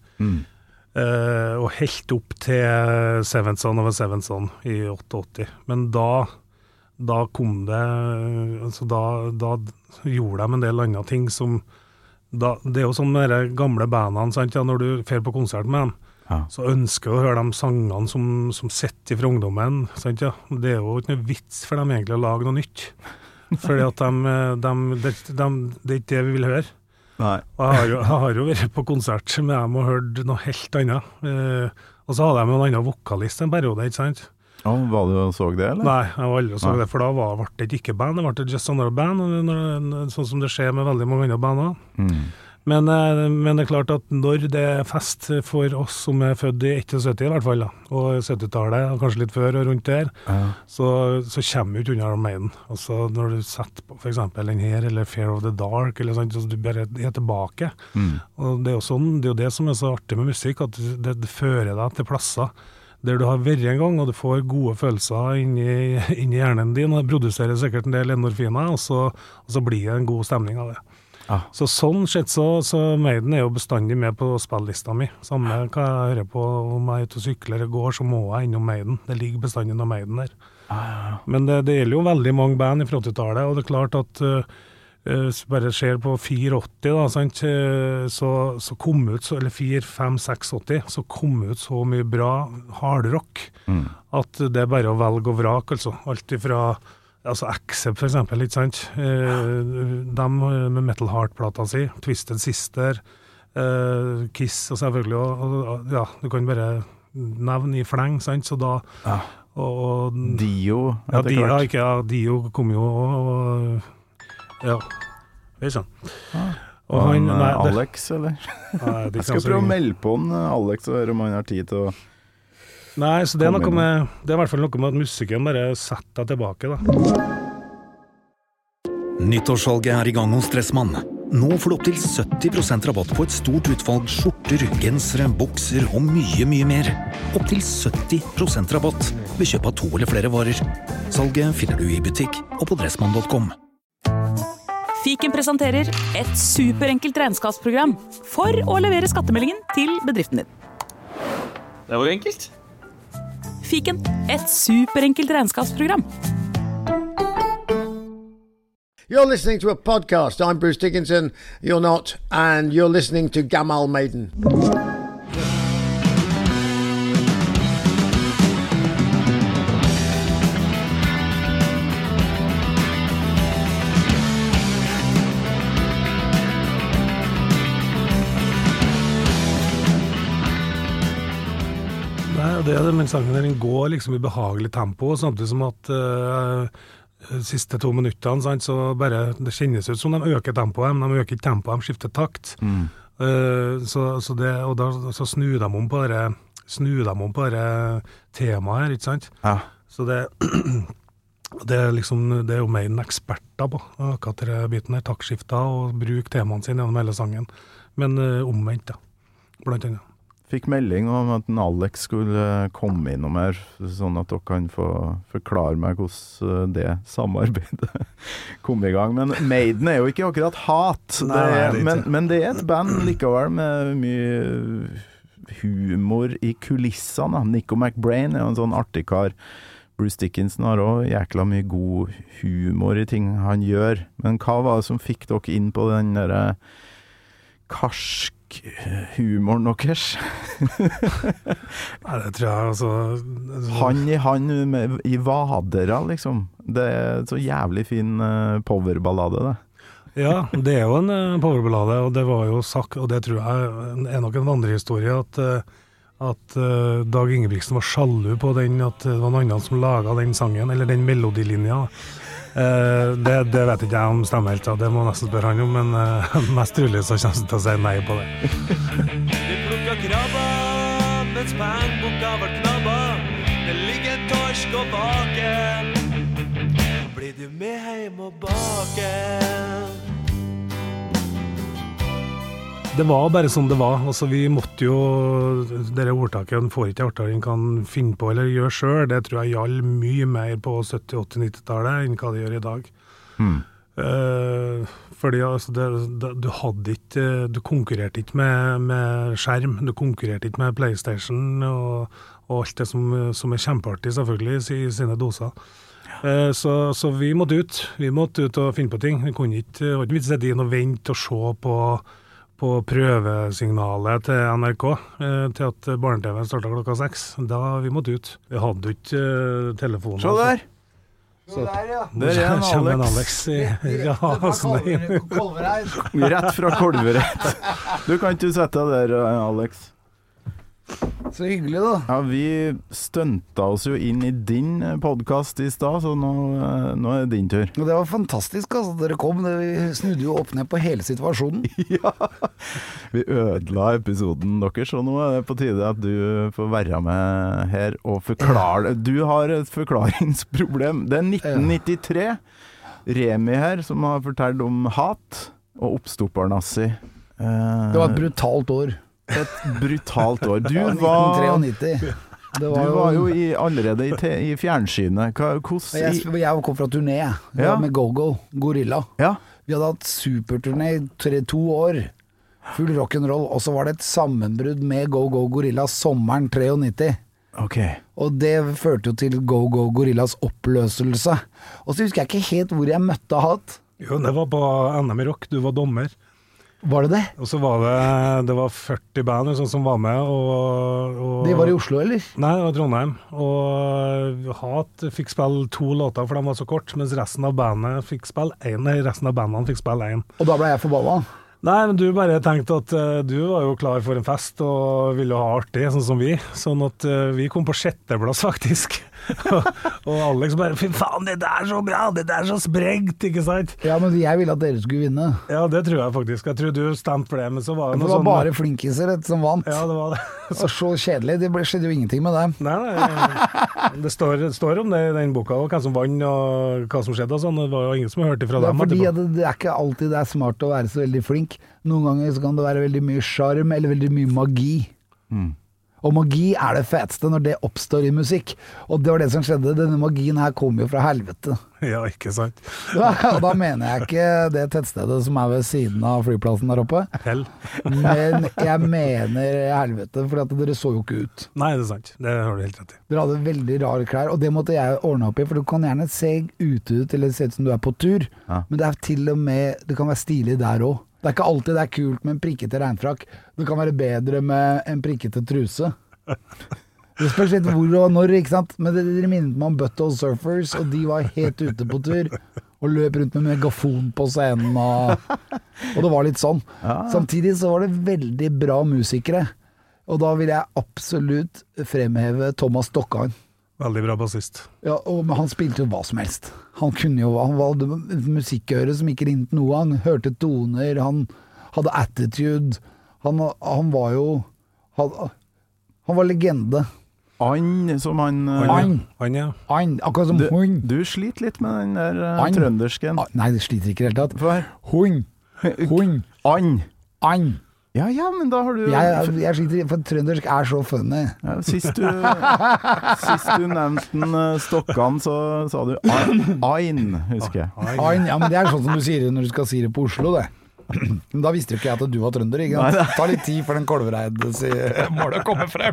og helt opp til Seventh Son of a Seventh Son i 88. Men da kom det, altså da gjorde de en del andre ting som, det er jo sånn med de gamle bandene, sant? Ja, når du fer på konsert med dem, så ønsker du å høre de sangene som sitter fra ungdommen, sant? Ja, det er jo ikke noe vits for dem egentlig å lage noe nytt. Fordi at det er ikke det vi vil høre. Nei. Og jeg har jo vært på konsert med dem og hørt noe helt annet. Og så hadde de en annen vokalist en periode, ikke sant? Ja, var du og så det, eller? Nei, jeg var aldri så det, for da ble det ikke band, det ble just another band, sånn som det skjer med veldig mange andre bander. Men det er klart at når det er fest for oss som er født i 71 i hvert fall, da, og 70-tallet, og kanskje litt før og rundt der, så kommer vi ikke unna Maiden. Altså når du setter på for eksempel den her, eller Fear of the Dark, eller sånt, så du bare er tilbake. Og det er jo sånn, det er jo det som er så artig med musikk, at det fører deg til plasser der du har vært en gang, og du får gode følelser inni hjernen din, og produserer sikkert en del endorfiner, og så blir det en god stemning av det. Så sånn sett så Maiden er jo bestandig med på spillelista mi. Samme hva jeg hører på, om jeg er ute og sykler eller går, så må jeg innom Maiden. Det ligger bestandig noe Maiden der. Men det gjelder jo veldig mange band i 80-tallet, og det er klart at bare ser på 84 da, sant? Så kom ut, eller 4, 5, 6, 80, så kom ut så mye bra hardrock, at det er bare å velge og vrake, altså. Alt ifra altså Accept for eksempel, ikke sant? De med Metal Heart-plata si, Twisted Sister, Kiss, og selvfølgelig, og ja, du kan bare nevne i fleng, sant? Så da, og Dio, Dio kom jo, og ja, vet ikke sånn. Og han, Alex, eller? Jeg skal prøve å melde på han, Alex, og høre om han har tid til å Nei, så det er noe med, det er i hvert fall noe med at musikken bare setter deg tilbake, da. Nyttårssalget er i gang hos Dressmann. Nå får du opp til 70% rabatt på et stort utvalg skjorter, gensere, bukser og mye, mye mer. Opp til 70% rabatt ved kjøp av 2 eller flere varer. Salget finner du i butikk og på dressmann.com. Fiken presenterer et superenkelt regnskapsprogram for å levere skattemeldingen til bedriften din. Det var enkelt. Fiken, et superenkelt regnskapsprogram. You're listening to a podcast. I'm Bruce Dickinson. You're not. And you're listening to Gamal Maiden. Den sangen den går liksom i behagelig tempo, samtidig som at siste 2 minuttene, sant, så bare, det kjennes ut som de øker tempoet, men de øker ikke tempoet, de skifter takt. Så det, og da så snur de om på det temaet her, ikke sant? Ja. Så det er liksom, det er jo mer enn eksperter på akkurat det biten her, taktskifter og bruk temaene sine gjennom hele sangen, men omvendt da, blant annet. Fikk melding om at Alex skulle komme innom her, sånn at dere kan få forklare meg hvordan det samarbeidet kom i gang. Men Maiden er jo ikke akkurat hat, men det er et band likevel med mye humor i kulissene. Nico McBrain er jo en sånn artig kar. Bruce Dickinson har også jækla mye god humor i ting han gjør. Men hva var det som fikk dere inn på den der karsk humoren deres? Nei, det tror jeg altså Han i vadera liksom. Det er så jævlig fin powerballade det. Ja, det er jo en powerballade, og det var jo sagt, og det tror jeg er nok en vandrehistorie at Dag Ingebrigtsen var sjalu på den, at det var noen som laget den sangen, eller den melodilinja. Det vet ikke jeg om stemmer helt, det må nesten spørre han om, men mest trolig så kommer jeg til å si nei på det. Vi plukket krabba, mens pengbukka var knabba. Det ligger torsk og baken. Blir du med hjem og baken? Det var bare som det var, altså vi måtte jo, dere ordtaken får ikke arteren kan finne på eller gjøre selv, det tror jeg gjaldt mye mer på 70-, 80-, 90-tallet enn hva det gjør i dag. Fordi altså, du konkurrerte ikke med skjerm, du konkurrerte ikke med PlayStation og alt det som er kjempeartig selvfølgelig i sine doser. Så vi måtte ut og finne på ting, vi kunne ikke sitte inn og vente og se på prøvesignalet til NRK til at barne-TV startet klokka 6. Da vi måtte ut. Vi hadde ikke telefoner. Se der! Se der, ja. Der er en Alex. Rett fra Kolvereid. Du kan ikke sette deg der, Alex. Så hyggelig da. Ja, vi stønta oss jo inn i din podcast i sted, så nå er det din tur. Og det var fantastisk, altså. Dere kom, vi snudde jo opp ned på hele situasjonen. Ja, vi ødela episoden deres, og nå er det på tide at du får være med her og forklare. Du har et forklaringsproblem. Det er 1993. Remi her som har fortalt om hat og oppstopparnassi. Det var et brutalt år. Et brutalt år. Du 1993. Du var jo allerede i fjernsynet. Jeg kom fra turné med Go-Go, Gorilla. Ja. Vi hadde hatt superturné i 2 år. Full rock'n'roll. Og så var det et sammenbrudd med Go-Go Gorilla sommeren 93. Okay. Og det førte jo til Go-Go Gorillas oppløselse. Og så husker jeg ikke helt hvor jeg møtte hat. Jo, det var på NM i rock. Du var dommer. Var det det? Og så var det var 40 band sånn, som var med og Det var i Oslo, eller? Nei, det var Trondheim. Og Hat fikk spille 2 låter, for de var så kort, mens resten av bandet fikk spille 1. Resten av bandene fikk spille 1. Og da ble jeg forbanna. Nei, men du bare tenkte at du var jo klar for en fest og ville ha artig, sånn som vi. Sånn at vi kom på 6. plass faktisk. Og Alex bare, fy faen, det er så bra, det er så sprengt, ikke sant? Ja, men jeg ville at dere skulle vinne. Ja, det tror jeg faktisk. Jeg tror du stemte for det, men så var det noe sånn... Det var bare flinkiser som vant. Ja, det var det. Så kjedelig, det skjedde jo ingenting med dem. Nei, det står om det i den boka, og hvem som vann og hva som skjedde og sånn. Det var jo ingen som hørte ifra dem. Fordi det er ikke alltid det er smart å være så veldig flink. Noen ganger så kan det være veldig mye charm eller veldig mye magi. Og magi det feteste når det oppstår i musikk. Og det var det som skjedde. Denne magien her kom jo fra helvete. Ja, ikke sant. Og da mener jeg ikke det tettstedet som ved siden av flyplassen der oppe. Hell. Men jeg mener helvete, for at dere så jo ikke ut. Nei, det sant. Det har du helt rett i. Dere hadde veldig rare klær, og det måtte jeg ordne opp i, for du kan gjerne se ute ut, eller se ut som du på tur. Ja. Men det til og med, det kan være stilig der også. Det ikke alltid det kult med en prikkete regnfrakk. Det kan være bedre med en prikkete truse. Det spørs litt hvor og når, ikke sant? Men dere minnet meg om Butthole Surfers, og de var helt ute på tur, og løp rundt med megafon på scenen, og det var litt sånn. Ja. Samtidig så var det veldig bra musikere, og da vil jeg absolutt fremheve Thomas Stokkan. Veldig bra bassist. Ja, men han spilte jo hva som helst. Han hadde musikkøre som ikke ringte noe. Han hørte toner, han hadde attitude. Han var jo... Han var legende. Som han... ja. Akkurat som hun. Du sliter litt med den der trøndersken. Nei, det sliter ikke helt tatt. Hun. Ann. Ja, men da har du... Jeg sliter, for trøndersk så funny. Ja, sist du nevnte den Stokkan, så sa du Ain, husker jeg. Ain, ja, men det sånn som du sier når du skal si det på Oslo, det. Men da visste jo ikke jeg at du var trønder, ikke sant? Det tar litt tid for den Kolvereid-målet kommer frem.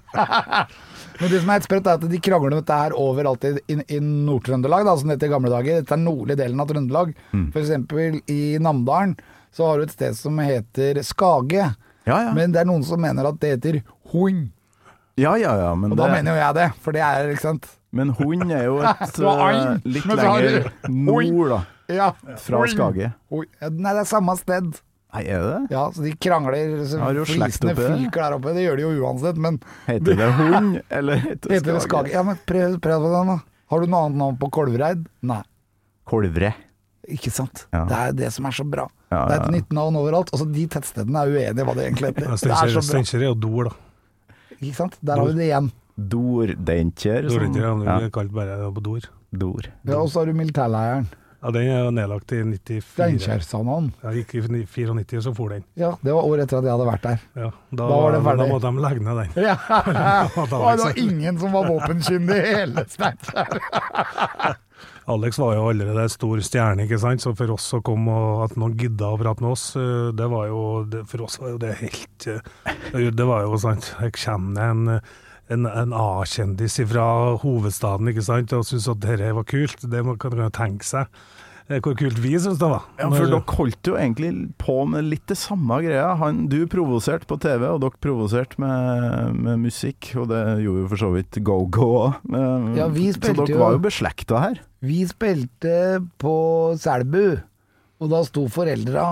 Men det som helt sprøtt at de krangler med dette her overalt i Nord-Trøndelag, da, som det heter i gamle dager. Dette nordlige delen av Trøndelag. For eksempel i Namdalen, så har du et sted som heter Skage. Ja. Men det noen som mener at det heter Hund. Ja, men og da mener jo jeg det, for det ikke sant? Men Hund jo et litt lenger nord da, fra Skage. Nei, det samme sted. Nei, det? Ja, så de krangler, flisene fyker der oppe, det gjør de jo uansett, men... Heter det Hund, eller heter det Skage? Ja, men prøv på den da. Har du noe annet navn på Kolvereid? Nei. Kolvre. Ikke sant? Ja. Det det som så bra. Ja. Det et nytt navn overalt. Altså, de tettstedene uenige hva det egentlig heter. Det så bra. Steinkjer jo Dor, da. Ikke sant? Der har vi det igjen. Dordentjer. Dordentjer, vi kalt bare på Dor. Ja, og så har du militærleiren. Ja, den jo nedlagt i 94. Steinkjer, sa han. Ja, gikk i 94, så for den. Ja, det var året etter at jeg hadde vært der. Ja, da var det ferdig. Da måtte de legge ned den. Ja, det var ingen som var våpenkyndig i hele Steinkjer. Alex var jo allerede stor stjerne, ikke sant? Så for oss å komme og at noen gidda å prate med oss, det var jo, for oss var jo det helt, det var jo sant, jeg kommer en A-kjendis fra hovedstaden, ikke sant, og synes at dette var kult, det kan man jo tenke seg. Hvor kult vi synes det var. Ja, for dere holdt jo egentlig på med litt det samme greia. Du provoserte på TV, og dere provoserte med musikk, og det gjorde jo for så vidt Go-Go også. Ja, så dere var jo beslekta her. Vi spilte på Selbu, og da sto foreldra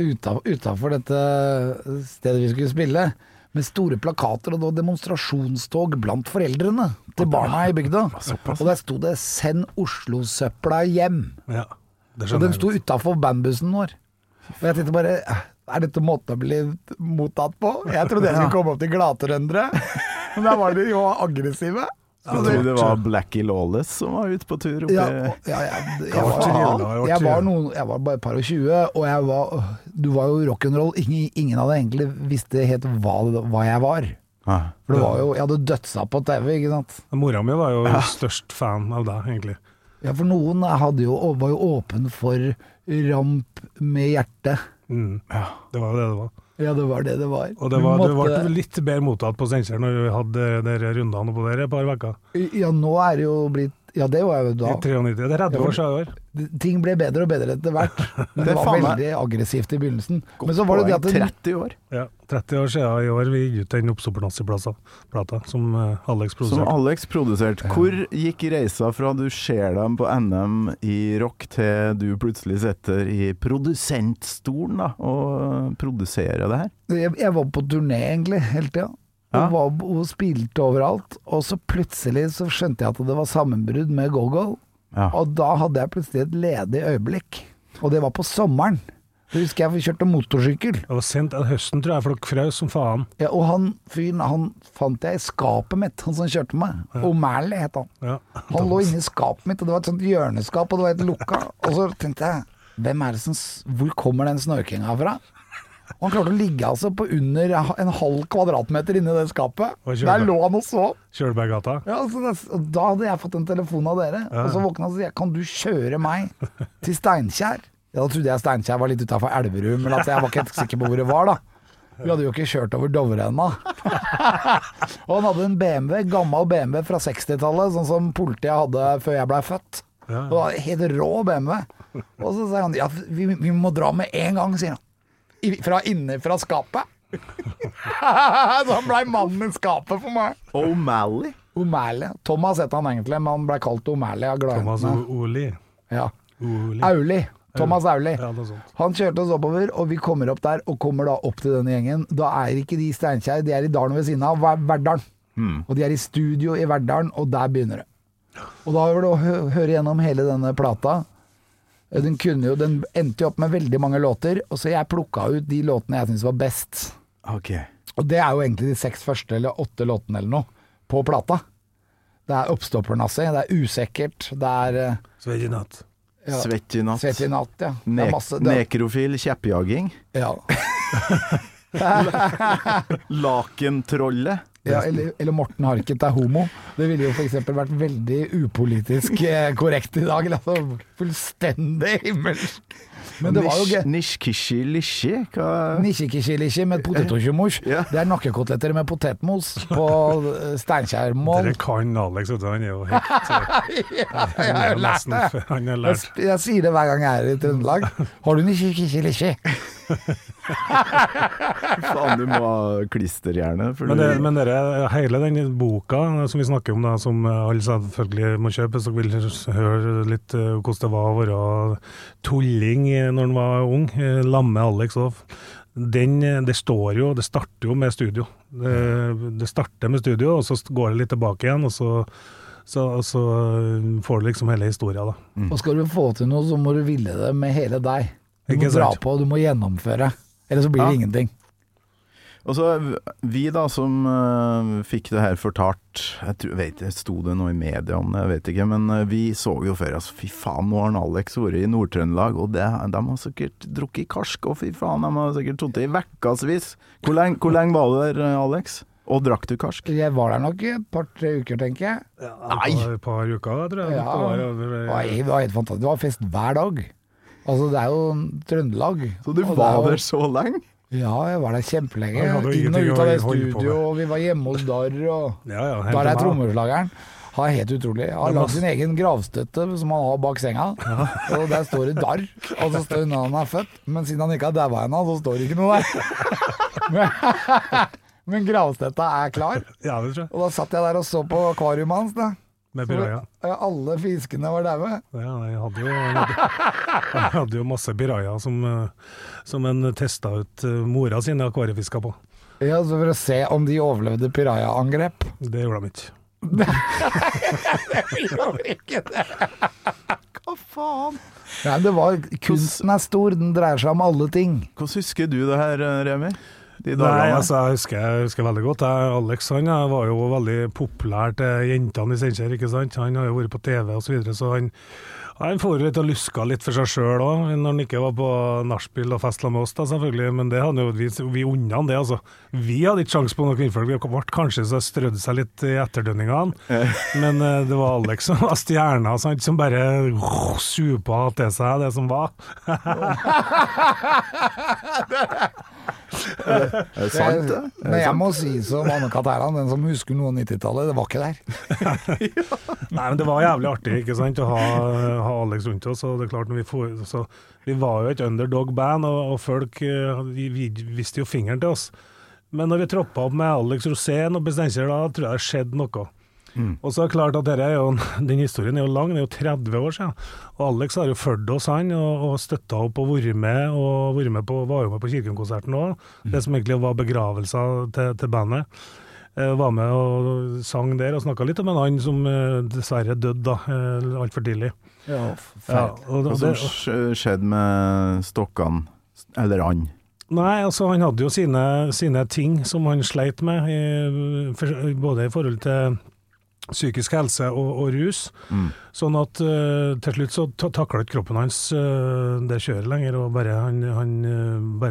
utenfor dette stedet vi skulle spille, med store plakater, og det var demonstrasjonstog blant foreldrene til barna i bygda. Og der sto det «Send Oslo-søpla hjem». Ja. Og den sto utenfor bandbussen vår. Og jeg tenkte bare, dette måten å bli mottatt på? Jeg trodde jeg skulle komme opp til Glatrøndere, men der var de jo aggressive. Jeg tror det var Blackie Lawless som var ute på tur oppi... Jeg var bare et par og 20, og du var jo rock'n'roll. Ingen av det egentlig visste helt hva jeg var. For det var jo, jeg hadde dødsa på TV, ikke sant? Mora mi var jo størst fan av deg, egentlig. Ja, for noen var jo åpen for ramp med hjerte. Ja, det var jo det var. Ja, det var det var. Og det var litt bedre mottatt på Steinkjer når vi hadde de rundene på der et par vekker. Ja, nå det jo blitt... Ja, det var jo da. I 93, det 30 år siden i år. Ting ble bedre og bedre etter hvert. Men det var veldig aggressivt i begynnelsen. Men så var det at 30 år. Ja, 30 år siden i år vi gitt ut den Oppsopernazzi-plata som Alex produserte. Hvor gikk reisa fra du ser dem på NM i rock til du plutselig sitter i produsentstolen da, og produserer det her? Jeg var på turné egentlig, hele tiden. Og spilte overalt, og så plutselig så skjønte jeg at det var sammenbrudd med Go-Go, og da hadde jeg plutselig et ledig øyeblikk, og det var på sommeren. Det husker jeg, vi kjørte motorsykkel. Det var sent høsten, tror jeg, for dere frøs som faen. Ja, og han fant jeg i skapet mitt, han som kjørte meg. O'Malley het han. Ja. Han lå inne i skapet mitt, og det var et sånt hjørneskap, og det var et lukka. Og så tenkte jeg, hvor kommer den snorkinga fra? Og han klarte å ligge altså på under en halv kvadratmeter inni det skapet. Der lå han og sov. Kjølberggata. Ja, og da hadde jeg fått en telefon av dere, og så våkna han og sa, kan du kjøre meg til Steinkjer? Ja, da trodde jeg Steinkjer var litt utenfor Elverum, men at jeg var ikke helt sikker på hvor det var da. Vi hadde jo ikke kjørt over Dovre ennå. Og han hadde en BMW, gammel BMW fra 60-tallet, sånn som politiet hadde før jeg ble født. Det var en helt rå BMW. Og så sier han, ja, vi må dra med en gang, sier han. Inne fra skapet. Så han ble mannen i skapet for meg. O'Malley? O'Malley. Thomas het han egentlig, men han ble kalt O'Malley av gladene. Thomas Oli. Ja. Auli. Thomas Auli. Ja, han kjørte oss oppover, og vi kommer opp der, og kommer da opp til denne gjengen. Da ikke de i Steinkjer, de i dalen ved siden av Verdalen. Og de i studio i Verdalen, og der begynner det. Og da var det å høre gjennom hele denne plata. Den endte jo opp med veldig mange låter, og så jeg plukket ut de låtene jeg synes var best. Okay. Og det jo egentlig de 6 første eller 8 låtene eller noe på plata. Det oppstoppernasse, det usikkert, det Svett i natt. Ja. Svett i natt. Svett i natt, ja. Nekrofil kjeppjaging. Ja. Lakentrollet. Ja, eller Morten Harket homo. Det ville jo for eksempel vært veldig upolitisk korrekt i dag. Altså, fullstendig himmelsk. Men det var jo gøy. Nishkishi-lishi? Nishkishi-lishi med potetosjomors. Det nakkekoteletter med potetmos på Steinkjer-mål. Dere kan Alex, han jo helt... Jeg har lært det. Jeg sier det hver gang jeg i Trøndelag. Har du nishkishi-lishi? Faen, du må ha klisterhjerne. Men hele den boka som vi snakker om da, som alle selvfølgelig må kjøpe, så vil høre litt hvordan det var å være tulling når han var ung, lamme Alex også. Det starter jo med studio. Det starter med studio, og så går det litt tilbake igjen, og så får du liksom hele historien da. Og skal du få til noe, så må du ville det med hele deg. Du må dra på, du må gjennomføre, eller så blir det ingenting. Og så vi da som fikk det her fortalt, jeg sto det noe i media om det, jeg vet ikke, men vi så jo før, altså fy faen, nå har Alex vært i Nord-Trøndelag, og de har sikkert drukket karsk, og fy faen, de har sikkert tatt det i vekkasvis. Hvor lenge var du der, Alex? Og drakk du karsk? Jeg var der nok et par-tre uker, tenker jeg. Ja, et par uker, tror jeg. Ja, det var helt fantastisk. Det var fest hver dag. Altså, det jo Trøndelag. Så du var der så lenge? Ja, jeg var der kjempelenge. Inn og ut av det studio, og vi var hjemme hos Darr, og Darr trommeslageren. Han helt utrolig. Han har lagt sin egen gravstøtte som han har bak senga, og der står det Darr, og så står det når han født, men siden han ikke har daua ennå, så står det ikke noe der. Men gravstøtta klar. Ja, det tror jeg. Og da satt jeg der og så på akvariumet hans da. Med piraya. Ja, alle fiskene var daue. Ja, jeg hadde jo masse piraya som en testet ut mora sine akvariefisker på. Ja, så for å se om de overlevde piraya-angrep. Det gjorde de ikke. Det gjorde ikke det. Hva faen? Ja, kunsten stor, den dreier seg om alle ting. Hvordan husker du det her, Remi? Nei, altså, jeg husker veldig godt. Alex, han var jo veldig populær til jentene i Steinkjer, ikke sant? Han har jo vært på TV og så videre, så han får litt og luska litt for seg selv også, når han ikke var på nachspiel og festla med oss da, selvfølgelig, men det hadde jo vi unna det, altså. Vi hadde ikke sjans på noen kvinnfolk, vi ble kanskje så strødde seg litt i etterdønningene, men det var Alex som var stjerna, sant, som bare supa til seg det som var. Det sant det? Men jeg må si som Anne-Kat. Den som husker noe av 90-tallet, det var ikke der. Nei, men det var jævlig artig, ikke sant, å ha Alex rundt oss, og det er klart når vi var jo et underdog-band, og folk vi visste jo fingeren til oss. Men når vi troppet opp med Alex Rosén og Besteinkjer, da tror jeg det skjedde noe. Og så er det klart at den historien jo lang, det jo 30 år siden. Og Alex har jo ført oss han, og støttet opp og var jo med på Kirkenkonserten også. Det som egentlig var begravelser til bandet. Var med og sang der og snakket litt om en han som dessverre døde da, alt for tidlig. Ja, forferdelig. Hva som skjedde med stokkene, eller han? Nei, altså han hadde jo sine ting som han sleit med, både i forhold til psykisk helse og rus, sånn at til slutt så taklet kroppen hans det kjøret lenger, og han bare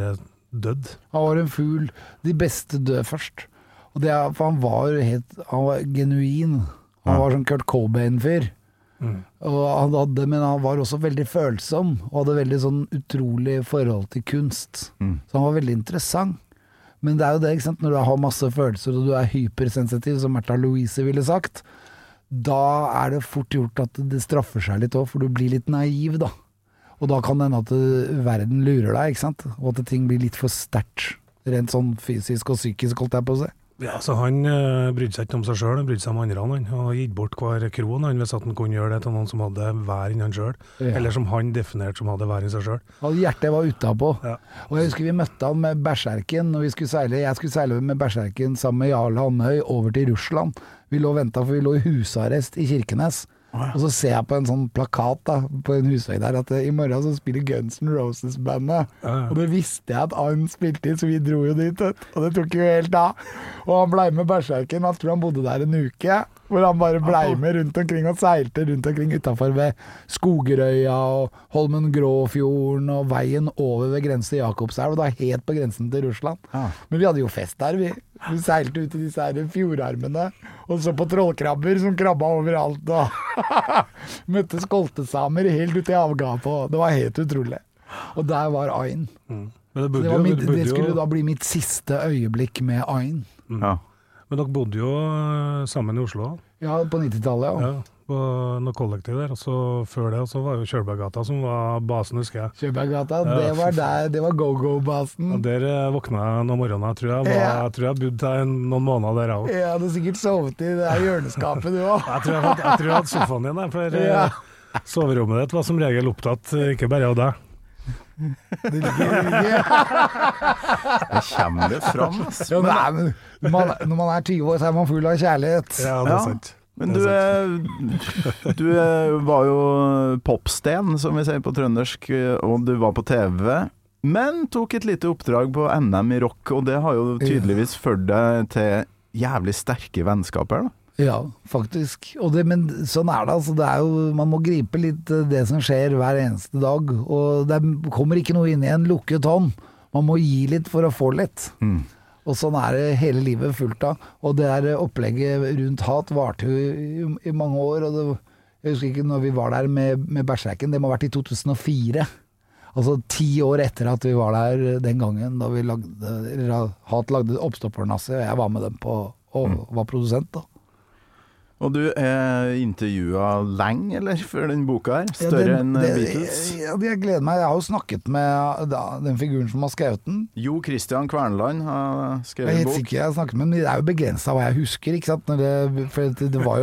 dødd. Han var en fugl. De beste død først. Og det er, for han var genuin. Han var sånn Kurt Cobain-fyr. Men han var også veldig følsom, og hadde veldig sånn utrolig forhold til kunst. Så han var veldig interessant. Men det er jo det, ikke sant? Når du har masse følelser, og du er hypersensitiv, som Märtha Louise ville sagt, da er det fort gjort at det straffer seg litt også, for du blir litt naiv da. Og da kan det hende at verden lurer deg, ikke sant? Og at ting blir litt for sterkt, rent sånn fysisk og psykisk, holdt jeg på å si. Ja, så han brydde seg ikke om seg selv, han brydde seg om andre, han har gitt bort hver kron, hvis at han kunne gjøre det til noen som hadde vær innen han selv, eller som han definerte som hadde vær i seg selv. Og hjertet var utapå. Ja. Og jeg husker vi møtte han med Berserken, og jeg skulle seile med Berserken sammen med Jarl Hanøy over til Russland. Vi lå og ventet, for vi lå i husarrest i Kirkenes. Og så ser jeg på en sånn plakat da, på en husvegg der, at i morgen så spiller Guns N' Roses-bandet. Og det visste jeg at Arn spilte i, så vi dro jo dit, og det tok jo helt av. Og han ble med Berserken, jeg tror han bodde der en uke, hvor han bare ble med rundt omkring og seilte rundt omkring utenfor ved Skogerøya og Holmen Gråfjorden og veien over ved grensen til Jakobselv, og da helt på grensen til Russland. Men vi hadde jo fest der, vi seilte ut i disse her fjordarmene og så på trollkrabber som krabba overalt og møtte skoltesamer helt ute i avgapet. Det var helt utrolig. Og der var Ain. Det skulle da bli mitt siste øyeblikk med Ain. Men dere bodde jo sammen i Oslo? Ja, på 90-tallet, ja. På noe kollektiv der, og så før det så var jo Kjølberggata som var basen, husker jeg. Kjølberggata, det var Go-Go-basen. Og der våkna jeg noen morgener, jeg tror jeg bodde noen måneder der også. Ja, du har sikkert sovet i det hjørneskapet du også. Jeg tror jeg hadde sofaen din der, for soverommet ditt var som regel opptatt, ikke bare av deg. Det kommer det fram. Når man er 20 år så er man full av kjærlighet. Ja, det er sant. Men du var jo popsten, som vi sier på trøndersk, og du var på TV, men tok et lite oppdrag på NM i rock, og det har jo tydeligvis ført deg til jævlig sterke vennskaper da. Ja, faktisk. Men sånn er det, altså. Det er jo, man må gripe litt det som skjer hver eneste dag, og det kommer ikke noe inn i en lukket hånd. Man må gi litt for å få litt. Og sånn er det hele livet fullt av. Og det der opplegget rundt hat varte jo i mange år, og jeg husker ikke når vi var der med Berserken, det må ha vært i 2004. Altså 10 år etter at vi var der den gangen, da hat lagde Oppstoppernasse, og jeg var med dem på, og var produsent da. Og du intervjuet lenge, eller, for den boka her? Større enn Beatles? Jeg gleder meg. Jeg har jo snakket med den figuren som har skrevet den. Jo Christian Kvernland har skrevet en bok. Jeg har snakket med, men det er jo begrenset hva jeg husker, ikke sant? For det var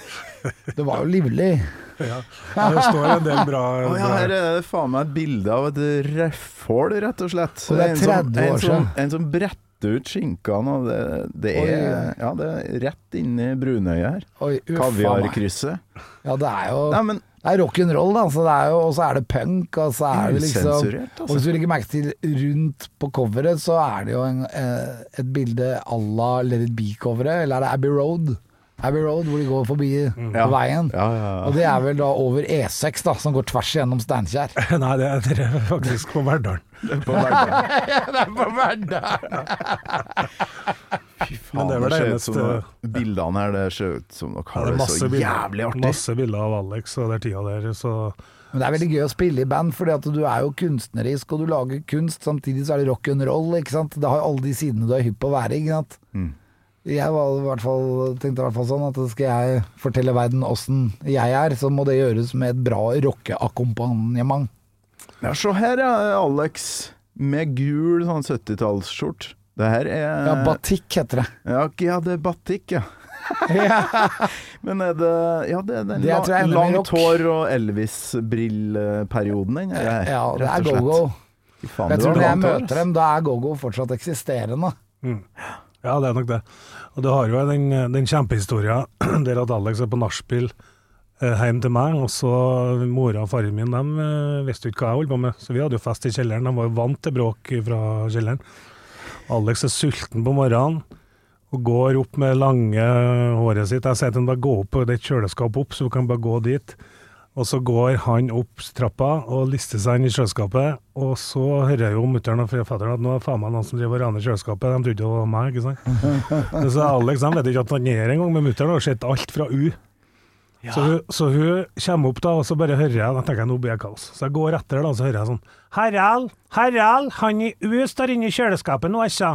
jo livlig. Ja, det står en del bra. Her er det faen meg et bilde av et røffhål, rett og slett. Og det er 30 år siden. En som bretter ut skinkene, og det er rett inne i Brunøya her. Kaviarkrysset. Ja, det er jo det er rock'n'roll da, så det er jo, og så er det punk, og så er det liksom, og hvis du legger merke til rundt på coveret, så er det jo et bilde à la Let It Be-coveret, eller er det Abbey Road, hvor de går forbi veien. Og det er vel da over E6 da, som går tvers gjennom Steinkjer. Nei, det er faktisk på Verdalen. Det er på Verdalen. Fy faen, det ser ut som bildene her, det ser ut som dere har det så jævlig artig. Masse bilder av Alex og der tida der, så... Men det er veldig gøy å spille i band, fordi at du er jo kunstnerisk, og du lager kunst, samtidig så er det rock'n'roll, ikke sant? Det har jo alle de sidene du er hypp på å være, ikke sant? Jeg tenkte i hvert fall sånn at skal jeg fortelle verden hvordan jeg er, så må det gjøres med et bra rockeakkompagnement. Ja, så her er Alex med gul sånn 70-tallsskjort. Det her er... Ja, batikk heter det. Ja, det er batikk, ja. Men er det... Ja, det er den langt hår og Elvis-brillperioden, den. Ja, det er Go-Go. Jeg tror når jeg møter dem, da er Go-Go fortsatt eksisterende. Ja, det er nok det. Og du har jo den kjempehistorien der at Alex er på nachspiel hjem til meg, og så mora og faren min, de visste jo ikke hva jeg holdt på med, så vi hadde jo fest i kjelleren, de var jo vant til bråk fra kjelleren. Alex er sulten på morgenen, og går opp med lange håret sitt. Jeg sier til han bare gå opp, det er et kjøleskap opp, så du kan bare gå dit. Og så går han opp trappa og lister seg inn i kjøleskapet, og så hører jeg jo mutteren og fatteren at nå faen meg noen som driver og raner kjøleskapet, de trodde det var meg, ikke sant? Så Alex, han vet ikke at han er en gang, men mutteren har sett alt fra U. Ja. Så hun kommer opp da, og så bare hører jeg, da tenker jeg, nå blir jeg kaos. Så jeg går etter da, og så hører jeg sånn, Harald, han i U står inne i kjøleskapet nå, ikke?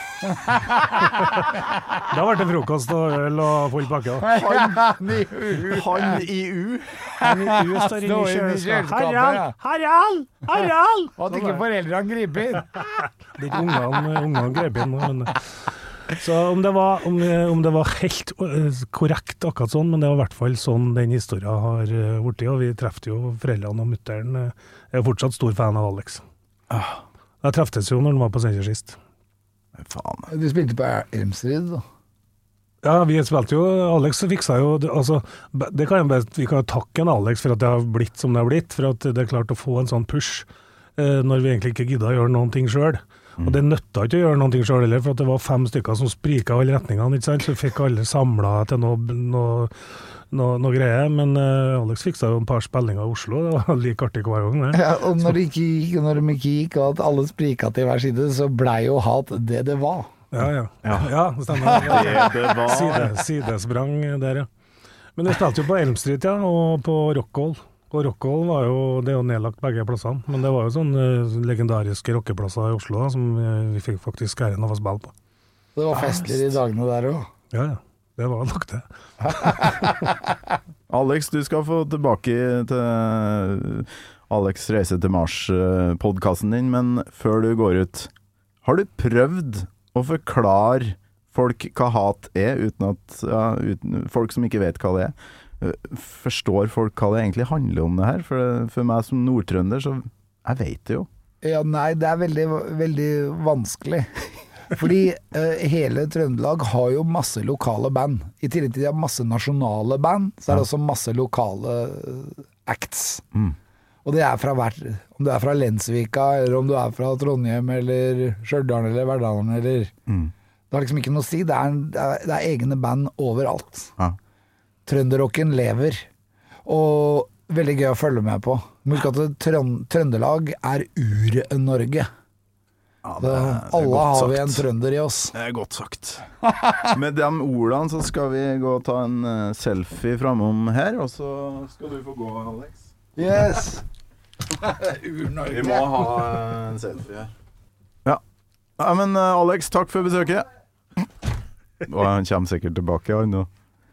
Da var det frokost og øl og full pakke. Han i U står inne i kjøleskapet. Harald! Og at ikke foreldrene griper inn. Det er ikke ungene griper inn nå, men... Så om det var helt korrekt akkurat sånn, men det var i hvert fall sånn den historien har vært i, og vi treffte jo foreldrene og mutteren. Jeg er fortsatt stor fan av Alex. Jeg trefftes jo når han var på Steinkjer sist. Faen. Du spilte på Elmstrid da? Ja, vi spilte jo, Alex fiksa jo, altså, vi kan jo takke en Alex for at det har blitt som det har blitt, for at det er klart å få en sånn push når vi egentlig ikke gidder å gjøre noen ting selv. Og det nøtta ikke å gjøre noen ting selv heller, for at det var 5 stykker som sprika alle retningene, ikke sant? Så fikk alle samlet til noe greier, men Alex fiksa jo en par spillinger i Oslo, det var like artig hver gang. Ja, og når de ikke gikk, og at alle sprika til hver side, så ble jo hat det var. Ja, stemmer. Sidesprang der, ja. Men jeg spilte jo på Elmstrid, ja, og på Rockall. Og Rockall var jo, det er jo nedlagt begge plassene, men det var jo sånne legendariske rockeplasser i Oslo da, som vi fikk faktisk æren av å spille på. Det var festlig i dagene der også. Ja, det var nok det. Alex, du skal få tilbake til Alex Reise til Mars-podcasten din, men før du går ut, har du prøvd å forklare folk hva hat er, uten folk som ikke vet hva det er? Forstår folk hva det egentlig handler om det her? For meg som nordtrønder, så jeg vet det jo. Ja, nei, det er veldig, veldig vanskelig. Fordi hele Trøndelag har jo masse lokale band. I tillegg til de har masse nasjonale band, så er det også masse lokale acts. Og det er fra om du er fra Lensvika, eller om du er fra Trondheim, eller Stjørdal, eller Verdalen, eller... Det har liksom ikke noe å si. Det er egne band overalt. Ja. Trønderrocken lever, og veldig gøy å følge med på. Husk at Trøndelag er Ur-Norge. Ja, alle har vi en trønder i oss. Det er godt sagt. Med de ordene så skal vi gå og ta en selfie framom her, og så skal du få gå, Alex. Yes! Ur-Norge. Vi må ha en selfie her. Ja, men Alex, takk for besøket. Og han kommer sikkert tilbake, han nå.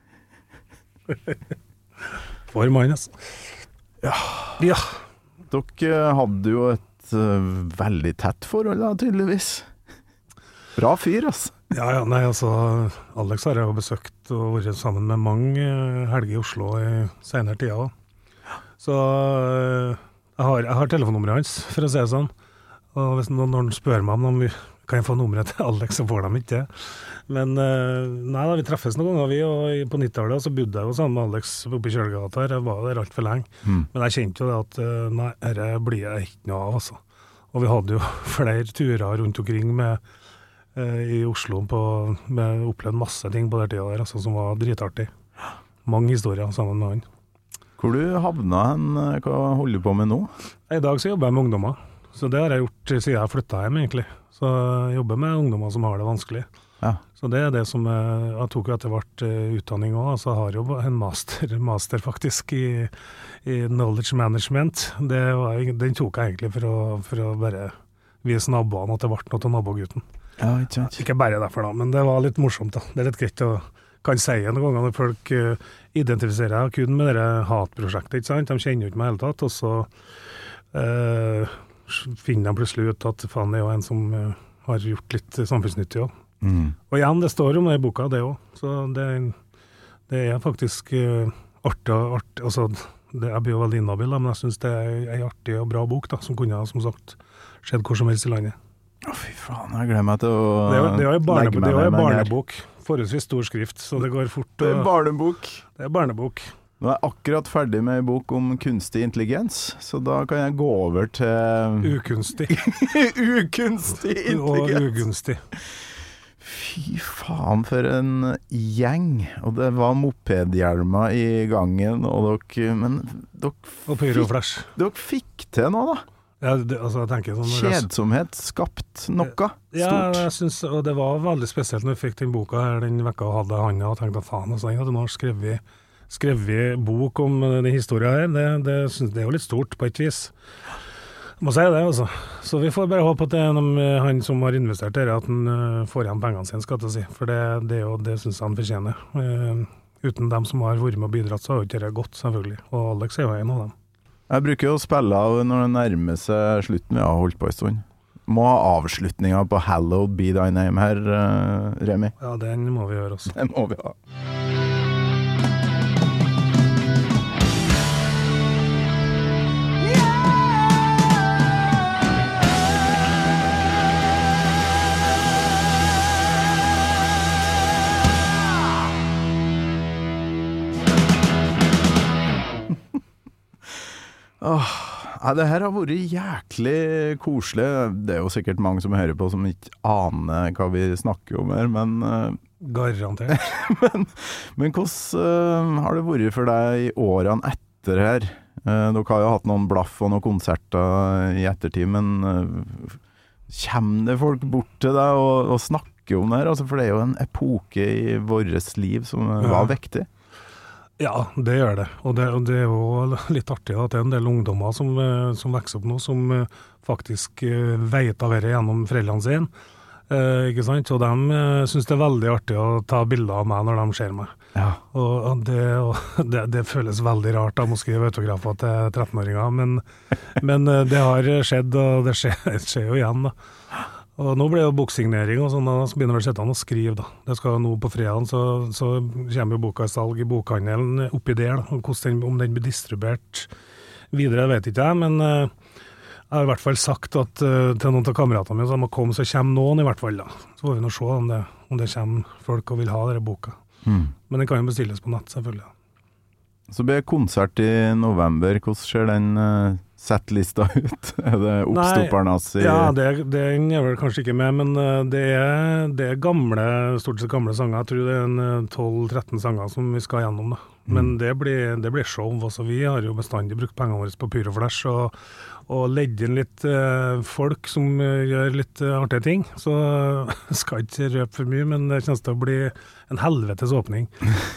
For mann, altså. Ja. Dere hadde jo et veldig tett forhold da, tydeligvis. Bra fyr, altså. Ja, nei, altså, Alex har jeg jo besøkt og vært sammen med mange helger i Oslo i senere tida også. Så jeg har telefonnummeret hans, for å si det sånn. Og hvis når han spør meg om kan jeg få nummeret til Alex, så får de ikke det. Men nei da, vi treffes noen ganger vi, og på 90-tallet så bodde jeg jo sammen med Alex oppe i Kjølgata her, jeg var der alt for lenge. Men jeg kjente jo det at nei, dette blir jeg ikke noe av, altså. Og vi hadde jo flere turer rundt omkring i Oslo med opplevd masse ting på der tida der, altså, som var dritartig. Mange historier sammen med han. Hvor du havna hen, hva holder du på med nå? I dag så jobber jeg med ungdommer, så det har jeg gjort siden jeg flyttet hjem egentlig. Så jeg jobber med ungdommer som har det vanskelig. Ja. Så det er det som jeg tok etter hvert utdanning også, så jeg har jo en master faktisk i knowledge management. Den tok jeg egentlig for å bare vise naboene at det ble noe til nabogutten. Ja, ikke bare derfor da, men det var litt morsomt da. Det er litt greit å kan si noen ganger når folk identifiserer kun med det hatprosjektet, ikke sant? De kjenner jo ikke meg hele tatt, og så finner de plutselig ut at faen, det er jo en som har gjort litt samfunnsnyttig også. Og igjen, det står om det i boka, det også. Så det er faktisk artig, altså, jeg blir jo veldig inhabil, men jeg synes det er en artig og bra bok da, som kunne ha, som sagt, skjedd hvor som helst i landet. Fy faen, jeg glemmer meg til å det er jo en barnebok, forholdsvis stor skrift, så det går fort. Det er barnebok. Det er barnebok. Nå er jeg akkurat ferdig med en bok om kunstig intelligens, så da kan jeg gå over til... Ukunstig. Ukunstig intelligens. Og ugunstig. fy faen for en gjeng. Og det var mopedhjelmer i gangen, og og pyroflash. Dere fikk til noe, da. Ja, jeg tenker sånn... Kjedsomhet skapt noe stort. Ja, jeg synes, og det var veldig spesielt når jeg fikk den boka her den vekka og hadde handa og tenkte, faen, altså, jeg hadde nå skrevet bok om den historien her. Det synes jeg er jo litt stort på et vis. Jeg må si det, altså. Så vi får bare håpe at det er han som har investert her, at han får igjen pengene sine, skal jeg si. For det synes jeg han fortjener. Uten dem som har vært med og bidratt, så har jo ikke det gått, selvfølgelig. Og Alex er jo en av dem. Jeg bruker jo å spille av når det nærmer seg slutten vi har holdt på en stund. Må ha avslutninger på Hallowed Be Thy Name her, Remi. Ja, den må vi gjøre også. Den må vi ha. Det her har vært jæklig koselig. Det er jo sikkert mange som hører på som ikke aner hva vi snakker om her, men... Garantert. men hvordan har det vært for deg i årene etter her? Dere har jo hatt noen blaff og noen konserter i ettertid, men kommer det folk bort til deg og snakker om det her? Altså, for det er jo en epoke i vårt liv som var viktig. Ja, det gjør det. Og det er jo litt artig at det er en del ungdommer som vokser opp nå, som faktisk vet av det gjennom foreldrene sine. Ikke sant? Og de synes det er veldig artig å ta bilder av meg når de ser meg. Ja. Og det føles veldig rart å skrive autografer til 13-åringer, men det har skjedd, og det skjer jo igjen da. Og nå blir det jo boksignering og sånn, så begynner vi å sette han og skrive da. Det skal nå på fredagen, så kommer jo boka i salg i bokhandelen oppi der da. Om den blir distribuert videre, vet ikke jeg, men jeg har i hvert fall sagt at til noen av kameratene mine, så må komme, så kommer noen i hvert fall da. Så får vi nå se om det kommer folk og vil ha denne boka. Men den kan jo bestilles på nett, selvfølgelig. Så blir det konsert i november. Hvordan ser den settlista ut? Er det oppstoppernes i... Ja, den er vel kanskje ikke med, men det er stort sett gamle sanger. Jeg tror det er 12-13 sanger som vi skal gjennom da. Men det blir show. Altså, vi har jo bestandig brukt pengene våre på pyroflash og ledd inn litt folk som gjør litt artige ting. Så jeg skal ikke røpe for mye, men det kommer til å bli en helvetes åpning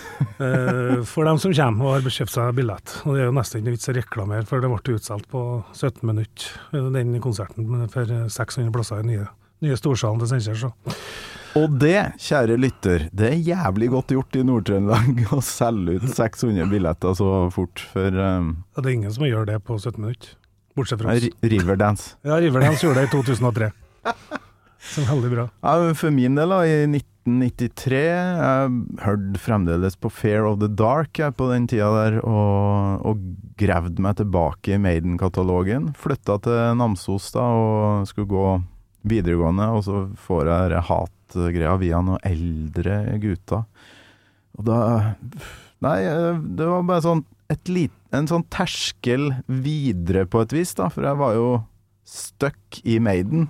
for dem som kommer og har kjøpt seg billett. Og det er jo nesten ikke vits å reklamere, for det ble utsolgt på 17 minutter den konserten for 600 plasser i nye storsalen til Steinkjer. Og det, kjære lytter, det er jævlig godt gjort i Nord-Trøndelag å selge ut 600 billetter så fort. For det er ingen som gjør det på 17 minutter, bortsett fra oss. Riverdance. Ja, Riverdance gjorde det i 2003. Så veldig bra. Ja, for min del da, i 1993, jeg hørte fremdeles på Fear of the Dark på den tida der, og gravde meg tilbake i Maiden-katalogen. Flyttet til Namsos da, og skulle gå videregående, og så får jeg hatgreia via noen eldre gutter. Og da... Nei, det var bare sånn en sånn terskel videre på et vis da, for jeg var jo stuck i Maiden.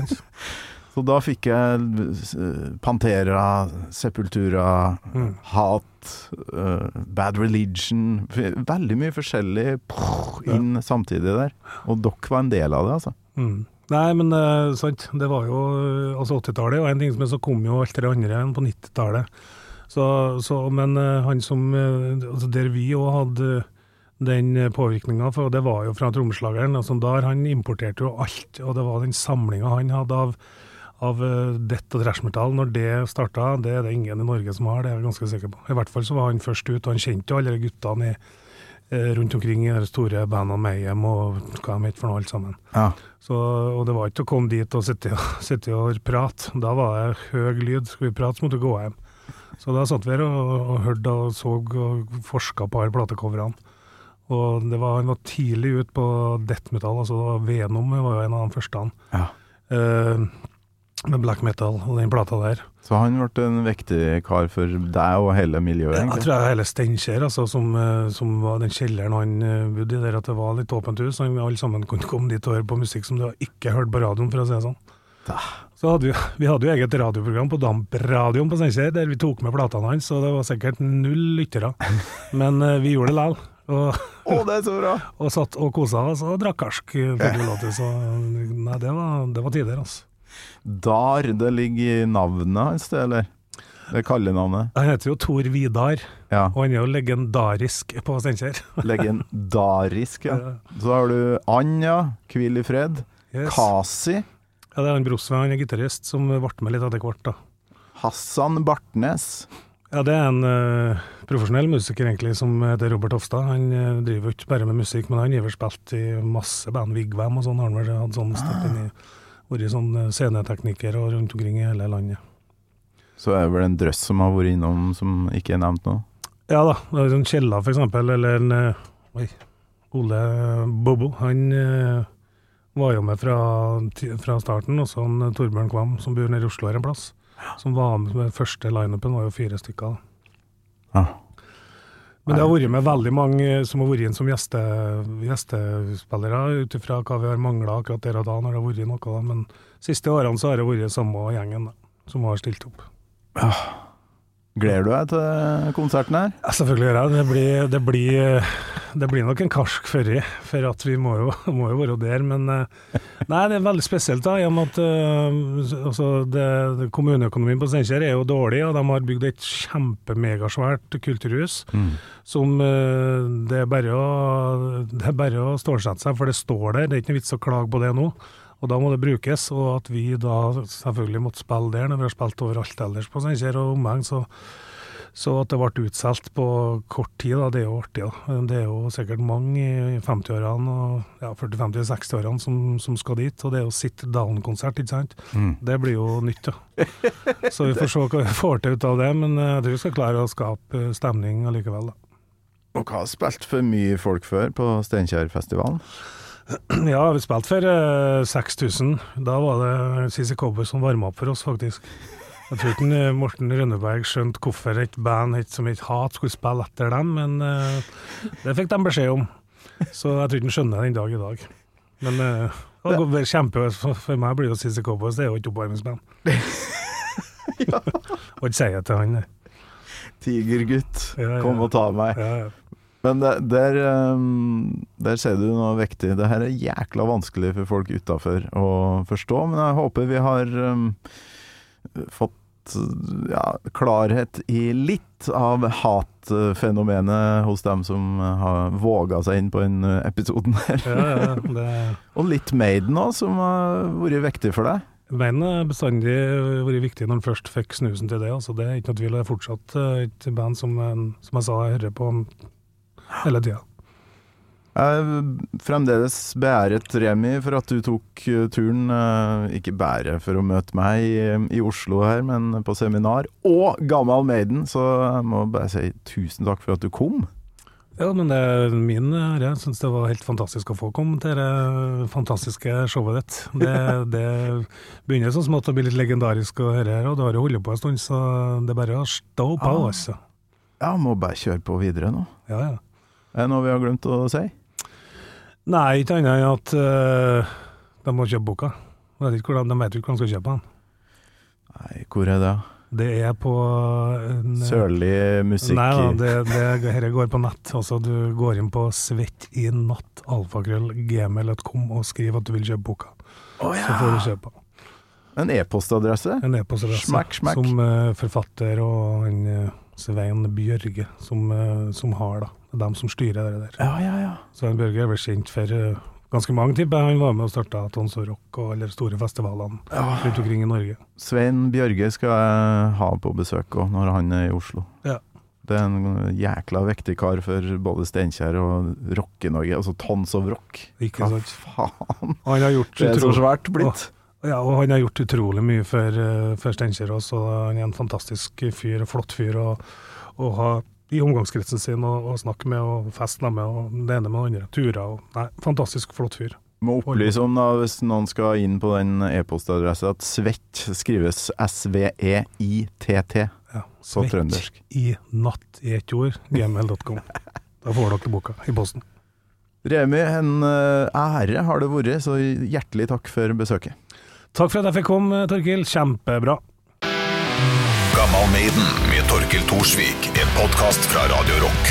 Så da fikk jeg Pantera, Sepultura, Hat, Bad Religion, veldig mye forskjellig inn samtidig der. Og dere var en del av det, altså. Nei, men sant, det var jo altså 80-tallet, og en ting som så kom jo alt det andre enn på 90-tallet. Men han som, altså der vi jo hadde den påvirkningen, for det var jo fra trommeslageren, altså der han importerte jo alt, og det var den samlingen han hadde av death og thrash metal. Når det startet, det er det ingen i Norge som har, det er jeg ganske sikker på. I hvert fall så var han først ut, og han kjente jo alle guttene rundt omkring i de store bandene Mayhem og hva de heter for noe alt sammen. Ja. Og det var ikke å komme dit og sitte og prate. Da var det høy lyd. Skal vi prate, så måtte vi gå hjem. Så da satt vi her og hørte og så og forsket på alle platecoverene. Og han var tidlig ut på death metal, altså Venom var jo en av de første. Ja. Med black metal og den plata der. Så han ble en viktig kar for deg og hele miljøet, egentlig? Jeg tror hele Steinkjer, altså, som var den kjelleren han bodde i der, at det var litt åpent hus, så alle sammen kunne komme dit og høre på musikk som du ikke hørte på radioen, for å si det sånn. Så vi hadde jo eget radioprogram på DAMP-radioen på Steinkjer, der vi tok med platene hans, så det var sikkert 0 lyttere. Men vi gjorde det likevel. Det er så bra! Og satt og kosa oss og drakk karsk. Så nei, det var tider, altså. Dar, det ligger i navnet hans, det, eller? Det kallenavnet. Han heter jo Tor Vidar, og han er jo legendarisk på Steinkjer. Legendarisk, ja. Så har du Anja, Hvil i fred, Kasi. Ja, det er han Brosve, han er gitarist, som ble med litt etter hvert da. Hassan Bartnes. Ja, det er en profesjonell musiker egentlig, som heter Robert Hofstad. Han driver jo ikke bare med musikk, men han har spilt i masse band, Vigvam og sånn, har han vel hatt sånn stepp inn i, vært sånn scenetekniker og rundt omkring i hele landet. Så er det vel en drøss som har vært innom som ikke er nevnt nå? Ja da, det er sånn Kjella for eksempel, eller Ole Bobo, han var jo med fra starten, og sånn Torbjørn Kvam, som bor nede i Oslo her en plass, som var med første line-upen, var jo 4 stykker. Men det har vært med veldig mange som har vært inn som gjestespillere, utifra hva vi har manglet akkurat der og da, når det har vært noe, men siste årene så har det vært samme gjengen da, som har stilt opp. Gleder du deg til konserten her? Ja, selvfølgelig gjør jeg. Det blir nok en karsk for at vi må jo være der, men nei, det er veldig spesielt da, i og med at kommuneøkonomien på Steinkjer er jo dårlig, og de har bygd et kjempemegasvært kulturhus, som det er bare å stålsette seg, for det står der, det er ikke noe vits å klage på det nå. Og da må det brukes, og at vi da selvfølgelig måtte spille der, når vi har spilt overalt ellers på Steinkjer og omheng, så at det ble utselt på kort tid, da, det er jo artig. Da. Det er jo sikkert mange i 50-årene, og 40-50-60-årene som skal dit, og det er jo sit-down-konsert, ikke sant? Det blir jo nytt, ja. Så vi får se hva vi får til ut av det, men jeg tror vi skal klare å skape stemning allikevel, da. Og hva har spilt for mye folk før på Steinkjerfestivalen? Ja, vi spilte for 6000. Da var det Sisi Cowboy som varmet opp for oss, faktisk. Jeg tror ikke Morten Rønneberg skjønte hvorfor et band som et hat skulle spille etter dem, men det fikk de beskjed om. Så jeg tror ikke han skjønner den dag i dag. Men det går kjempe, for meg blir det Sisi Cowboys, det er jo ikke oppvarmingsband. Og ikke sier jeg til han. Tigergutt, kom og ta meg. Men der ser du noe vektig. Det her er jækla vanskelig for folk utenfor å forstå, men jeg håper vi har fått klarhet i litt av hatfenomenet hos dem som har våget seg inn på en episoden her. Og litt Maiden også, som har vært viktig for deg. Maiden har bestandig vært viktig når han først fikk snusen til det. Altså, det er ikke noe tvil, det er fortsatt et band som jeg sa, jeg hører på hele tiden. Jeg fremdeles beæret Remi for at du tok turen, ikke bare for å møte meg i Oslo her, men på seminar, og Gammel Maiden, så jeg må bare si tusen takk for at du kom. Ja, men det er min ære. Jeg synes det var helt fantastisk å få komme til det fantastiske showet ditt. Det begynner så smått å bli litt legendarisk å høre her, og det har jo holdt på en stund, så det er bare å stå på, altså. Ja, må bare kjøre på videre nå. Ja. Er det noe vi har glemt å si? Nei, ikke annet enn at de må kjøpe boka. De vet ikke hvordan de skal kjøpe den. Nei, hvor er det? Det er på Sørlig musikk. Nei da, dette går på nett. Altså, du går inn på svettinnatt@gmail.com og skriver at du vil kjøpe boka. Så får du kjøpe. En e-postadresse? En e-postadresse. Smakk. Som forfatter og en Svein Bjørge som har da. Det er dem som styrer det der. Ja. Svein Bjørge er vel kjent for ganske mange tipper. Han var med og startet Tons og Rock og alle store festivalene rundt omkring i Norge. Svein Bjørge skal jeg ha på besøk også når han er i Oslo. Ja. Det er en jækla viktig kar for både Steinkjer og Rock-Norge, altså Tons of Rock. Ikke sant? Faen. Han har gjort det er så svært blitt. Og han har gjort utrolig mye for Steinkjer også, og han er en fantastisk fyr, flott fyr å ha i omgangskretsen sin og snakke med og feste med og det ene med andre turer. Fantastisk flott fyr. Må opplyse om da, hvis noen skal inn på den e-postadressen, at svett skrives SVEITT på trøndersk. I natt i ett ord, gmail.com. Da får dere boka i posten. Remi, en ære har det vært, så hjertelig takk for besøket. Takk for at jeg fikk komme, Torkil. Kjempebra. Gammal Maiden med Torkil Thorsvik, en podcast fra Radio Rock.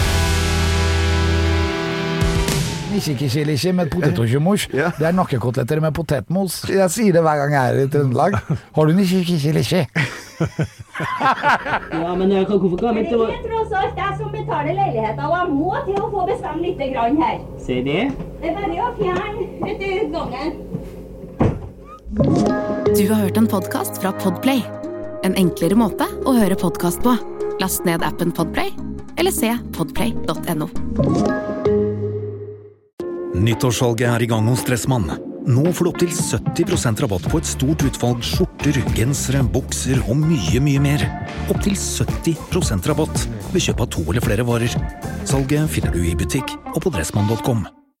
Nisjikisjilishi med potetosjomors. Det nakkekotletter med potetmos. Jeg sier det hver gang jeg er i Trøndelag. Har du nisjikisjilishi? Ja, men hvorfor kan vi ikke... Det tross alt jeg som betaler leiligheten, og jeg må til å få bestemme litt grann her. Se det. Det bare å fjerne gangen. Du har hørt en podcast fra Podplay. En enklere måte å høre podcast på. Last ned appen Podplay, eller se podplay.no. Nyttårssalget i gang hos Dressmann. Nå får du opp til 70% rabatt på et stort utvalg skjorter, gensere, bukser og mye, mye mer. Opp til 70% rabatt ved kjøp av 2 eller flere varer. Salget finner du i butikk og på dressmann.com.